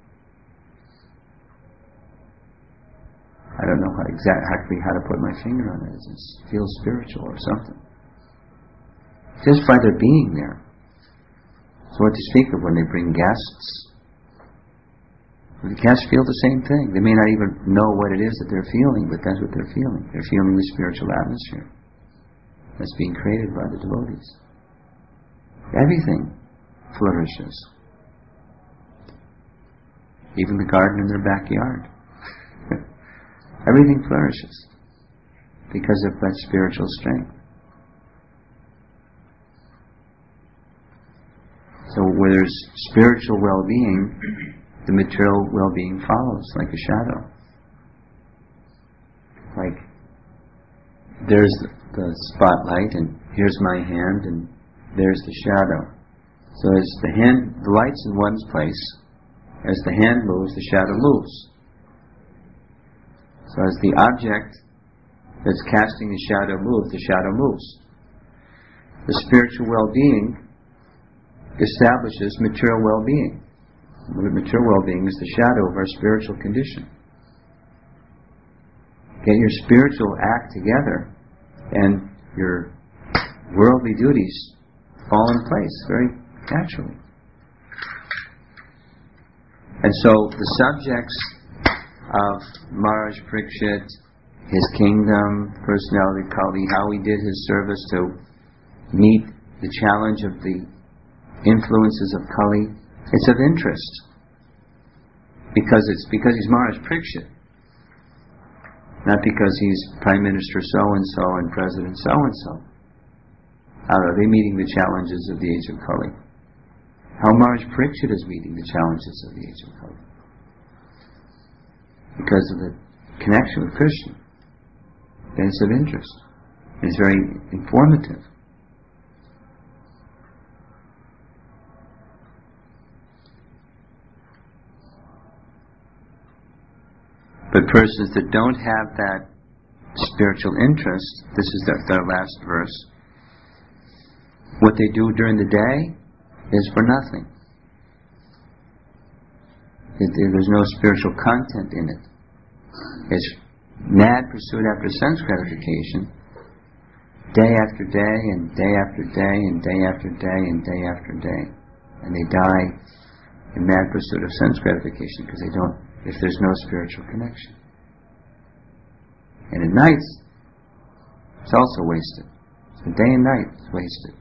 I don't know exactly how to put my finger on it. It feels spiritual or something. Just by their being there. So what to speak of when they bring guests? The guests feel the same thing. They may not even know what it is that they're feeling, but that's what they're feeling. They're feeling the spiritual atmosphere that's being created by the devotees. Everything flourishes. Even the garden in their backyard. Everything flourishes because of that spiritual strength. So where there's spiritual well-being, the material well-being follows like a shadow. Like there's the spotlight, and here's my hand, and there's the shadow. So as the light's in one's place, as the hand moves, the shadow moves. So as the object that's casting the shadow moves. The spiritual well-being establishes material well-being. Material well-being is the shadow of our spiritual condition. Get your spiritual act together, and your worldly duties fall in place very naturally. And so the subjects of Maharaj Parikshit, his kingdom, personality Kali, how he did his service to meet the challenge of the influences of Kali, it's of interest. Because he's Maharaj Parikshit. Not because he's Prime Minister so-and-so and President so-and-so. How are they meeting the challenges of the age of Kali? How Maharaj Parikshit is meeting the challenges of the age of Kali. Because of the connection with Krishna. Then it's of interest. It's very informative. But persons that don't have that spiritual interest, this is their last verse, what they do during the day is for nothing. There's no spiritual content in it. It's mad pursuit after sense gratification, day after day, and day after day, and day after day, and day after day. And they die in mad pursuit of sense gratification because if there's no spiritual connection. And at night, it's also wasted. So day and night is wasted.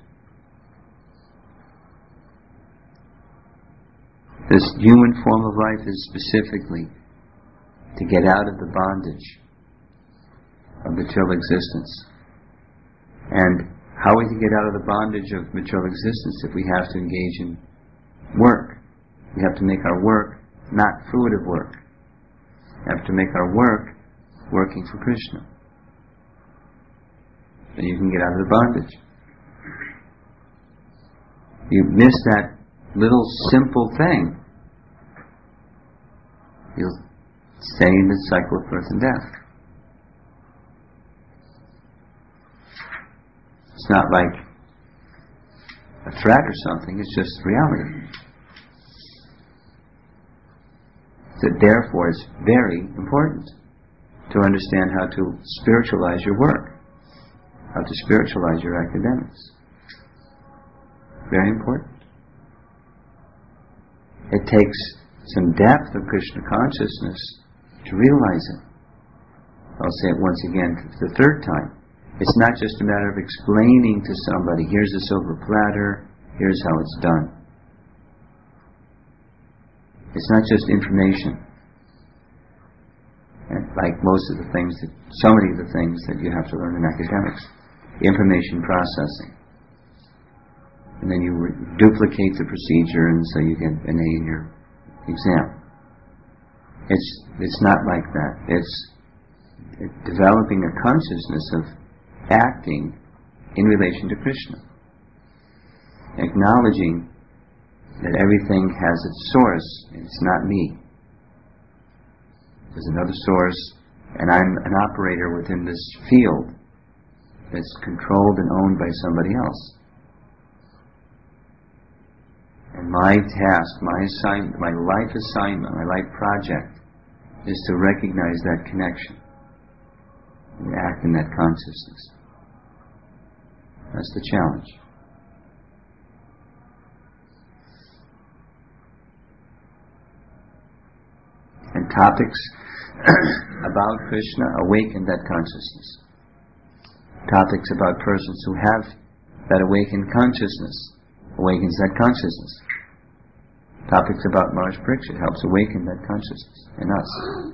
This human form of life is specifically to get out of the bondage of material existence. And how are we to get out of the bondage of material existence if we have to engage in work? We have to make our work not fruitive work. We have to make our work working for Krishna. Then you can get out of the bondage. You miss that little simple thing, you'll stay in the cycle of birth and death. It's not like a threat or something, it's just reality. So therefore it's very important to understand how to spiritualize your work, how to spiritualize your academics. Very important. It takes some depth of Krishna consciousness to realize it. I'll say it once again for the third time. It's not just a matter of explaining to somebody, here's a silver platter, here's how it's done. It's not just information. And like most of the things so many of the things that you have to learn in academics. Information processing. And then you duplicate the procedure and so you get an A in your exam. It's not like that. It's developing a consciousness of acting in relation to Krishna. Acknowledging that everything has its source, and it's not me. There's another source, and I'm an operator within this field that's controlled and owned by somebody else. And my task, my assignment, my life assignment, my life project is to recognize that connection and act in that consciousness. That's the challenge. And topics about Krishna awaken that consciousness. Topics about persons who have that awakened consciousness awakens that consciousness. Topics about Maharaj Parikshit helps awaken that consciousness in us.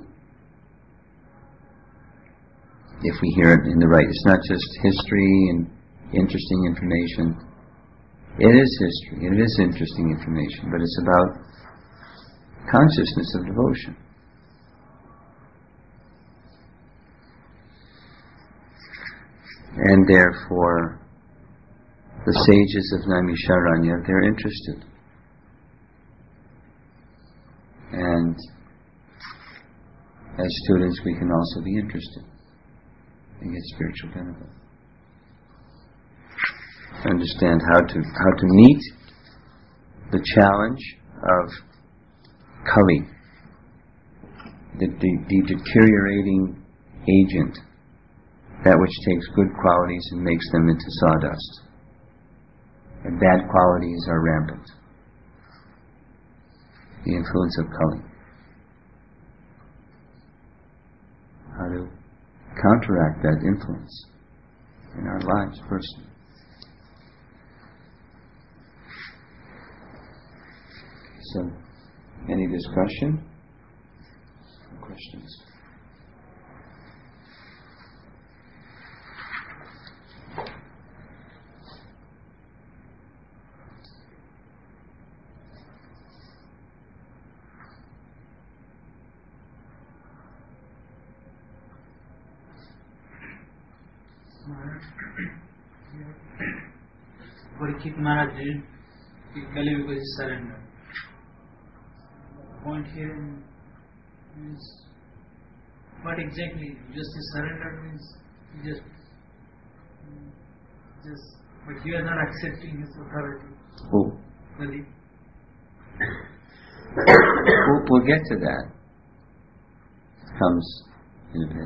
If we hear it in the right, it's not just history and interesting information. It is history, it is interesting information, but it's about consciousness of devotion. And therefore, the sages of Naimisharanya, they're interested. And as students, we can also be interested and get spiritual benefit. Understand how to meet the challenge of Kali, the deteriorating agent, that which takes good qualities and makes them into sawdust. And bad qualities are rampant. The influence of Kali. How to counteract that influence in our lives personally. So, any discussion? Questions? Parikshit Maharaj did Kali because he surrendered. The point here is what exactly? Just he surrendered means he just but he was not accepting his authority. Who? Kali. We'll get to that. It comes in a bit.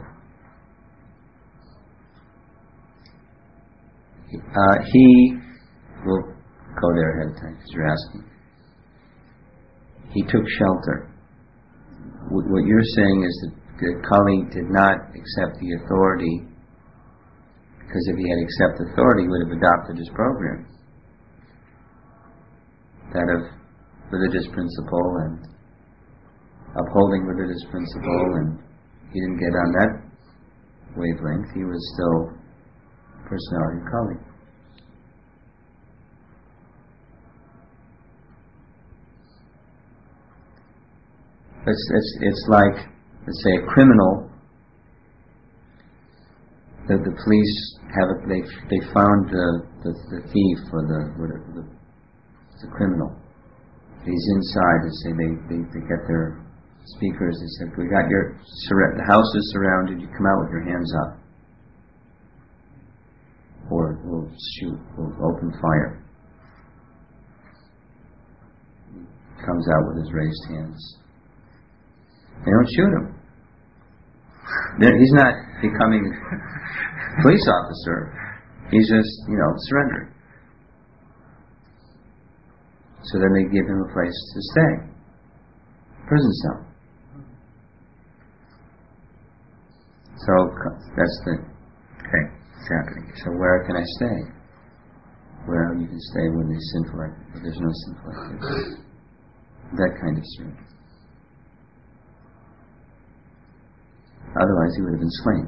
He will go there ahead of time because you're asking. He took shelter. What you're saying is that Kali did not accept the authority, because if he had accepted authority, he would have adopted his program. That of religious principle and upholding religious principle, and he didn't get on that wavelength. He was still personality of Kali. It's like, let's say, a criminal that the police they found the thief or the criminal. He's inside. They get their speakers. They said, "We got the house is surrounded. You come out with your hands up, or we'll shoot. We'll open fire." He comes out with his raised hands. They don't shoot him. He's not becoming a police officer. He's just, surrendering. So then they give him a place to stay. Prison cell. So that's the thing that's happening. So where can I stay? Well, you can stay when there's sinful activity, but there's no sinful activity. That kind of surrender. Otherwise, he would have been slain.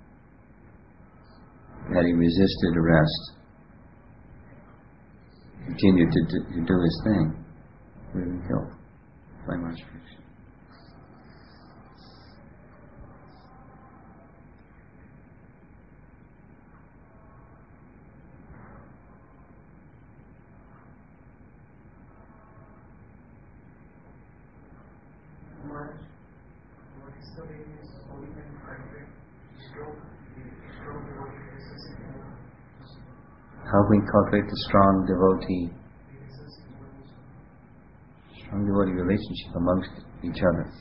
Had he resisted arrest, continued to do his thing, he would have been killed by Maharaj Parikshit. What is the way is how we can cultivate strong devotee? How can we cultivate the strong devotee relationship amongst each other?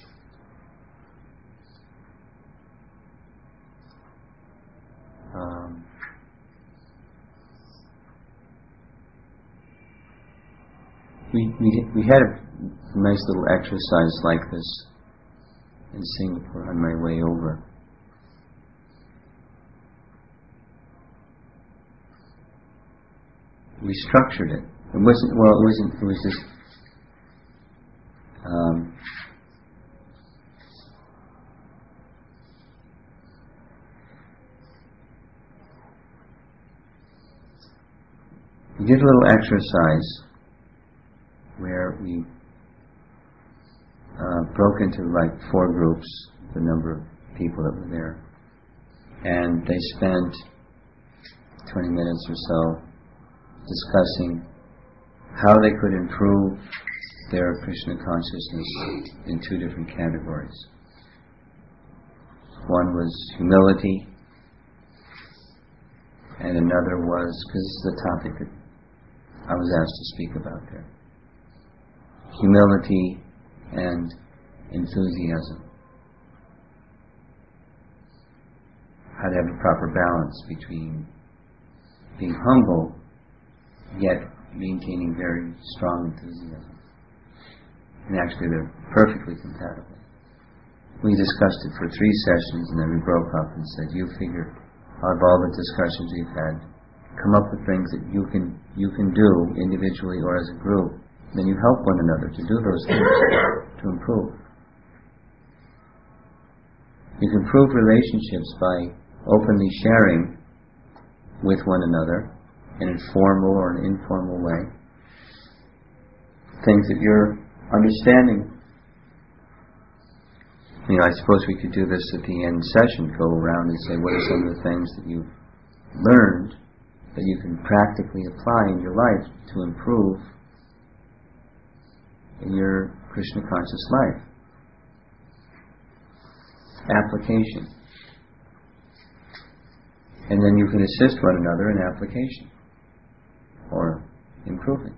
We had a nice little exercise like this in Singapore on my way over. We structured it. It was just we did a little exercise where we broke into like 4 groups, the number of people that were there, and they spent 20 minutes or so discussing how they could improve their Krishna consciousness in 2 different categories. One was humility, and another was, because this is the topic that I was asked to speak about there, humility and enthusiasm. How to have a proper balance between being humble yet maintaining very strong enthusiasm. And actually they're perfectly compatible. We discussed it for 3 sessions and then we broke up and said, you figure out of all the discussions we've had, come up with things that you can do individually or as a group. Then you help one another to do those things to improve. You can improve relationships by openly sharing with one another in a formal or an informal way things that you're understanding. I suppose we could do this at the end session, go around and say, what are some of the things that you've learned that you can practically apply in your life to improve in your Krishna conscious life? Application. And then you can assist one another in application or improving.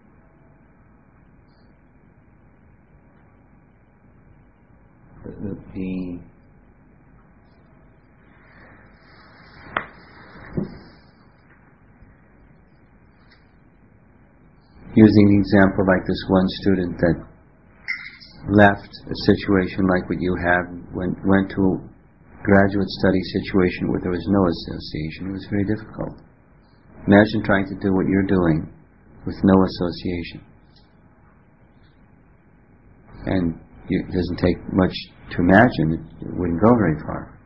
Using the example like this one student that left a situation like what you have, went to a graduate study situation where there was no association. It was very difficult. Imagine trying to do what you're doing with no association. And it doesn't take much to imagine, it wouldn't go very far.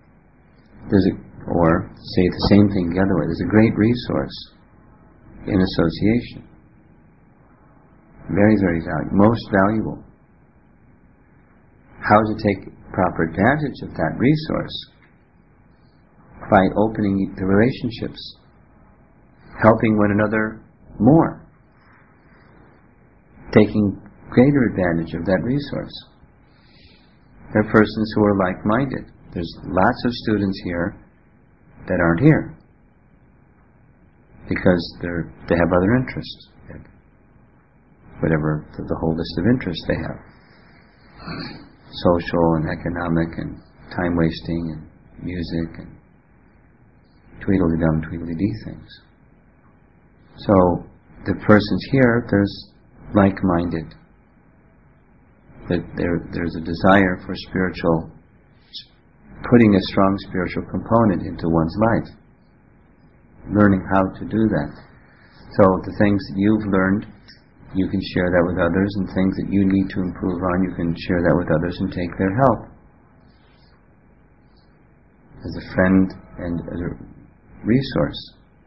Or say the same thing the other way, there's a great resource in association. Very, very valuable, most valuable. How to take proper advantage of that resource? By opening the relationships, helping one another more, taking greater advantage of that resource. There are persons who are like-minded. There's lots of students here that aren't here because they have other interests, whatever the whole list of interests they have, social and economic and time wasting and music and tweedledee-dum, tweedledee things. So the persons here, there's like-minded that there's a desire for putting a strong spiritual component into one's life, learning how to do that. So the things that you've learned, you can share that with others, and things that you need to improve on, you can share that with others and take their help. As a friend and as a resource.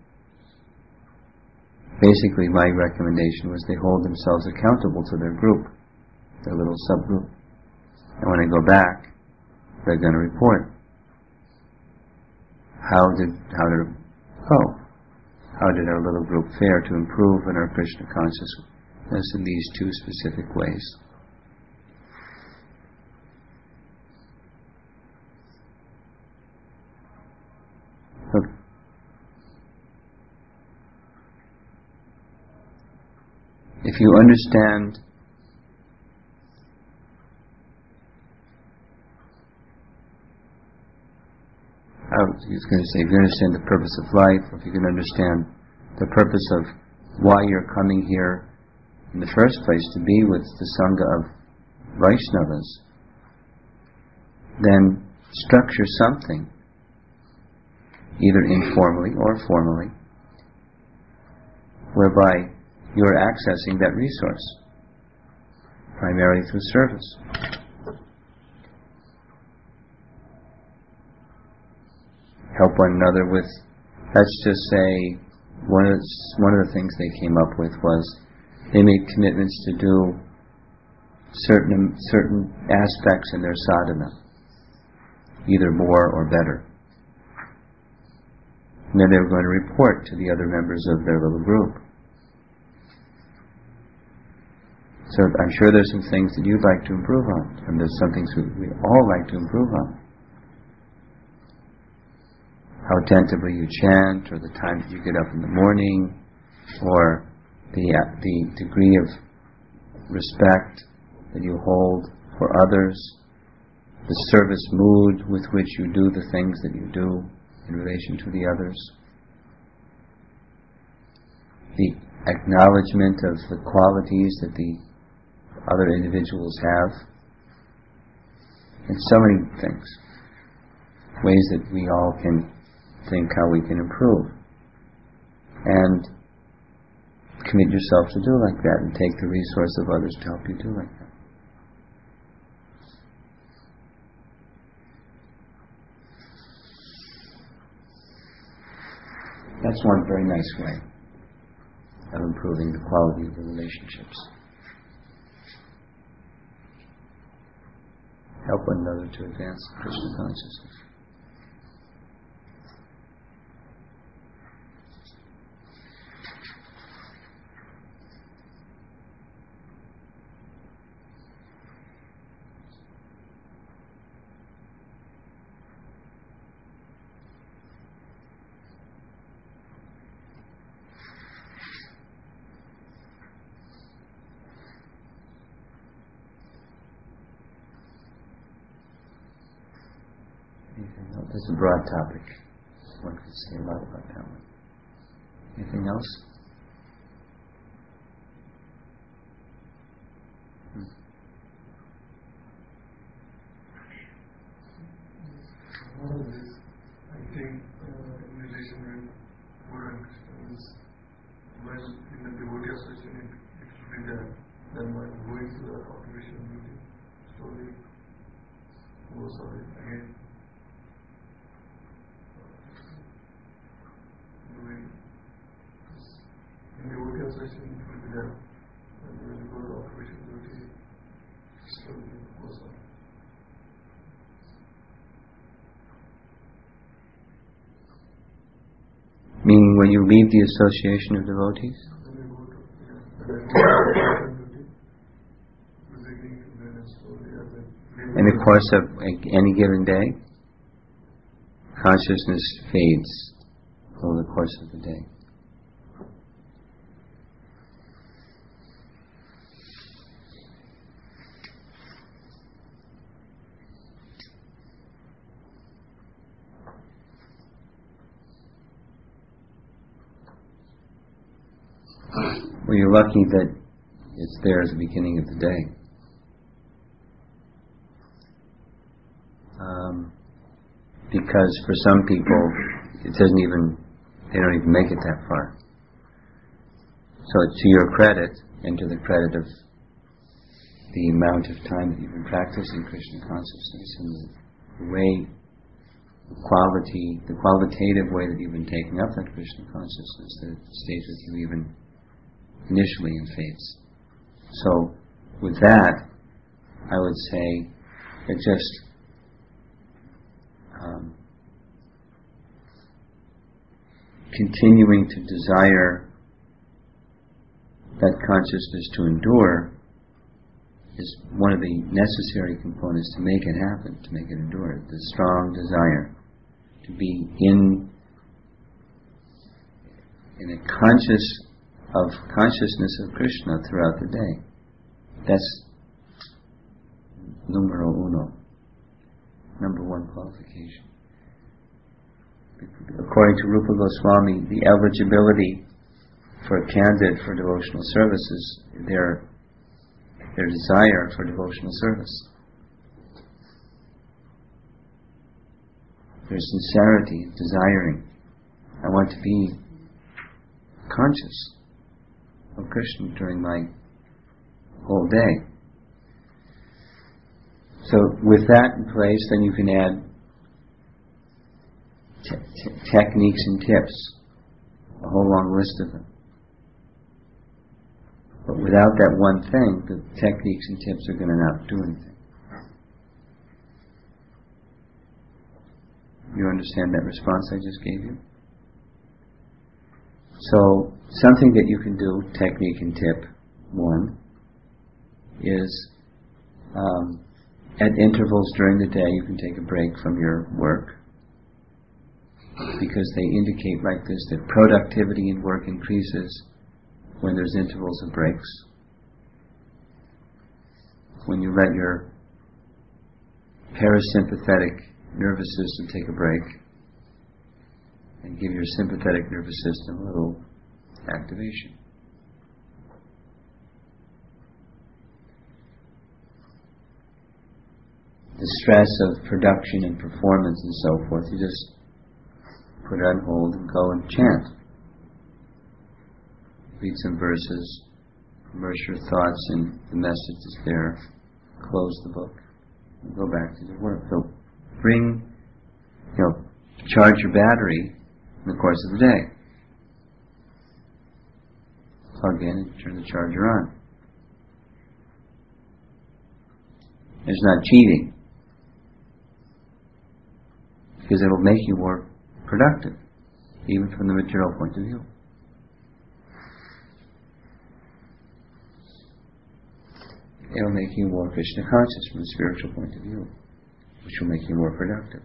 Basically, my recommendation was they hold themselves accountable to their group, their little subgroup. And when I go back, they're going to report. How did our little group fare to improve in our Krishna consciousness in these two specific ways? If you understand if you understand the purpose of life, or if you can understand the purpose of why you're coming here in the first place, to be with the Sangha of Vaishnavas, then structure something, either informally or formally, whereby you're accessing that resource, primarily through service. Help one another with, let's just say, one of the things they came up with was they made commitments to do certain aspects in their sadhana, either more or better. And then they were going to report to the other members of their little group. So I'm sure there's some things that you'd like to improve on, and there's some things we all like to improve on. How attentively you chant, or the time that you get up in the morning, or the degree of respect that you hold for others, the service mood with which you do the things that you do in relation to the others, the acknowledgement of the qualities that the other individuals have, and so many things, ways that we all can think how we can improve, and commit yourself to do like that, and take the resource of others to help you do like that. That's one very nice way of improving the quality of the relationships. Help one another to advance Krishna consciousness. It's a broad topic. One could say a lot about that one. Anything else? I think in relation with Buddha and Krishna is, when in the devotee association it should be there, then when going to the cultivation meeting, slowly goes away again. In devotee association it will be there, and when you go to operation duty, slowly goes on. Meaning when you leave the association of devotees? In the course of any given day, consciousness fades over the course of the day. Well, you're lucky that it's there at the beginning of the day. because for some people they don't even make it that far. So to your credit, and to the credit of the amount of time that you've been practicing Krishna consciousness and the qualitative way that you've been taking up that Krishna consciousness, that it stays with you even initially in faiths. So with that, I would say that just continuing to desire that consciousness to endure is one of the necessary components to make it happen, to make it endure. The strong desire to be in a consciousness of Krishna throughout the day. That's numero uno, number one qualification. According to Rupa Goswami, the eligibility for a candidate for devotional service is their desire for devotional service. Their sincerity, desiring. I want to be conscious of Krishna during my whole day. So with that in place, then you can add techniques and tips, a whole long list of them. But without that one thing, the techniques and tips are going to not do anything. You understand that response I just gave you? So, something that you can do, technique and tip, one, is at intervals during the day you can take a break from your work, because they indicate like this that productivity in work increases when there's intervals of breaks. When you let your parasympathetic nervous system take a break and give your sympathetic nervous system a little activation. The stress of production and performance and so forth, you just put it on hold and go and chant. Read some verses, immerse your thoughts in the message that's there, close the book, and go back to your work. So charge your battery in the course of the day. Plug in and turn the charger on. It's not cheating, because it will make you more productive, even from the material point of view. It will make you more Krishna conscious from a spiritual point of view, which will make you more productive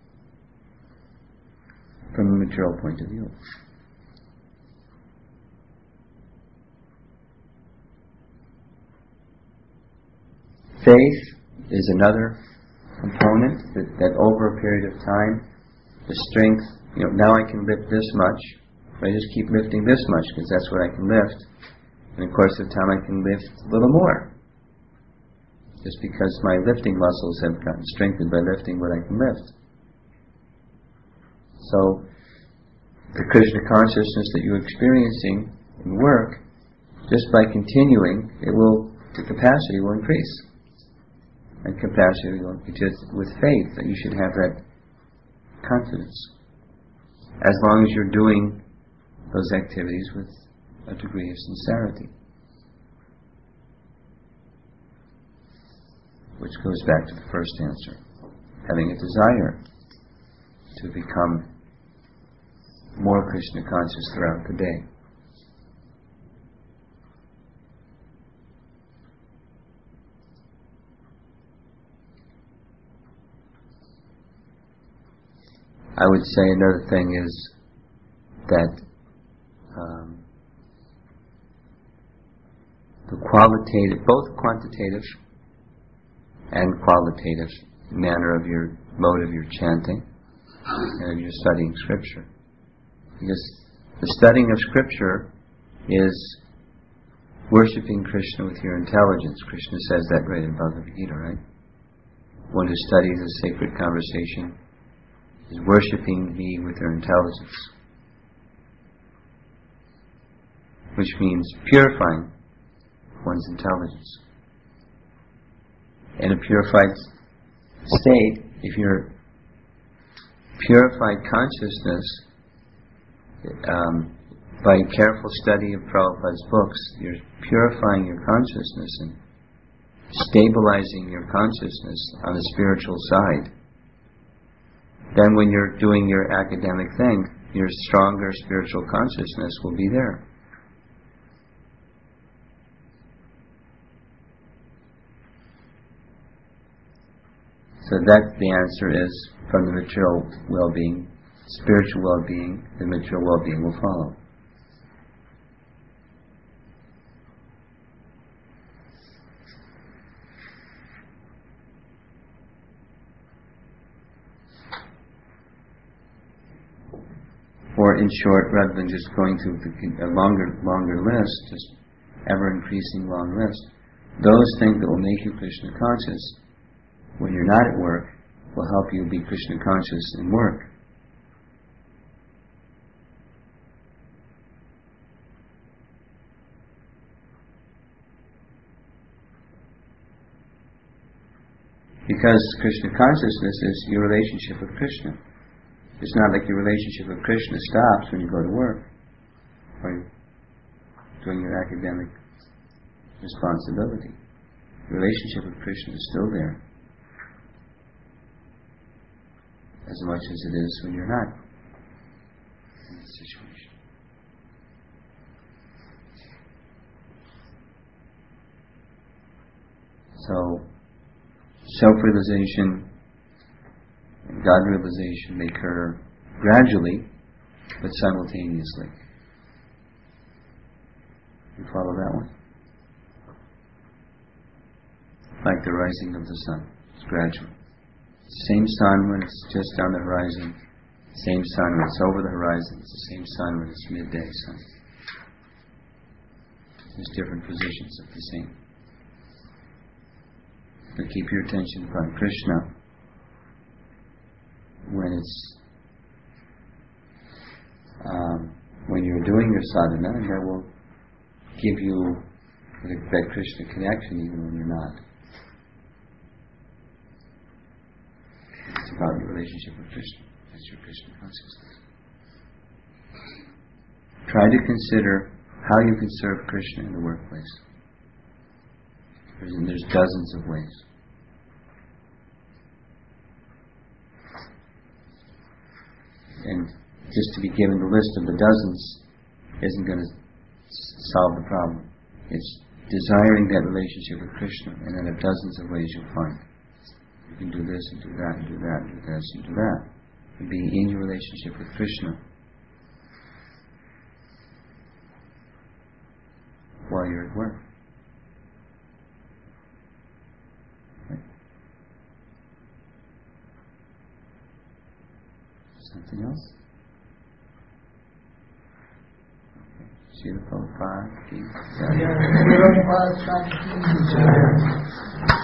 from a material point of view. Faith is another component that over a period of time, the strength, now I can lift this much, but I just keep lifting this much because that's what I can lift. And in the course of time I can lift a little more, just because my lifting muscles have gotten strengthened by lifting what I can lift. So, the Krishna consciousness that you're experiencing in work, just by continuing, the capacity will increase. And capacity will increase with faith, that you should have that confidence. As long as you're doing those activities with a degree of sincerity. Which goes back to the first answer. Having a desire to become more Krishna conscious throughout the day. I would say another thing is that the qualitative, both quantitative and qualitative manner of your mode of your chanting and of your studying scripture. Because the studying of scripture is worshipping Krishna with your intelligence. Krishna says that right in Bhagavad Gita, right? One who studies a sacred conversation is worshipping me with their intelligence, which means purifying one's intelligence. In a purified state, if you're purified consciousness, by careful study of Prabhupada's books, you're purifying your consciousness and stabilizing your consciousness on the spiritual side. Then when you're doing your academic thing, your stronger spiritual consciousness will be there. So that the answer is, from the material well-being, spiritual well-being, the material well-being will follow. Or in short, rather than just going through a longer list, just ever-increasing long list, those things that will make you Krishna conscious when you're not at work will help you be Krishna conscious in work. Because Krishna consciousness is your relationship with Krishna. It's not like your relationship with Krishna stops when you go to work or you're doing your academic responsibility. Your relationship with Krishna is still there, as much as it is when you're not in this situation. So, self-realization and God realization may occur gradually, but simultaneously. You follow that one? Like the rising of the sun. It's gradual. Same sun when it's just on the horizon. Same sun when it's over the horizon. It's the same sun when it's midday sun. There's different positions of the same. But keep your attention upon Krishna when you're doing your sadhana, and that will give you that Krishna connection even when you're not. It's about your relationship with Krishna. That's your Krishna consciousness. Try to consider how you can serve Krishna in the workplace. There's dozens of ways. And just to be given the list of the dozens isn't going to solve the problem. It's desiring that relationship with Krishna, and then there are dozens of ways you'll find. You can do this and do that and do that and do this and do that. And being in your relationship with Krishna while you're at work. Right. Something else? Srila Prabhupada ki jai.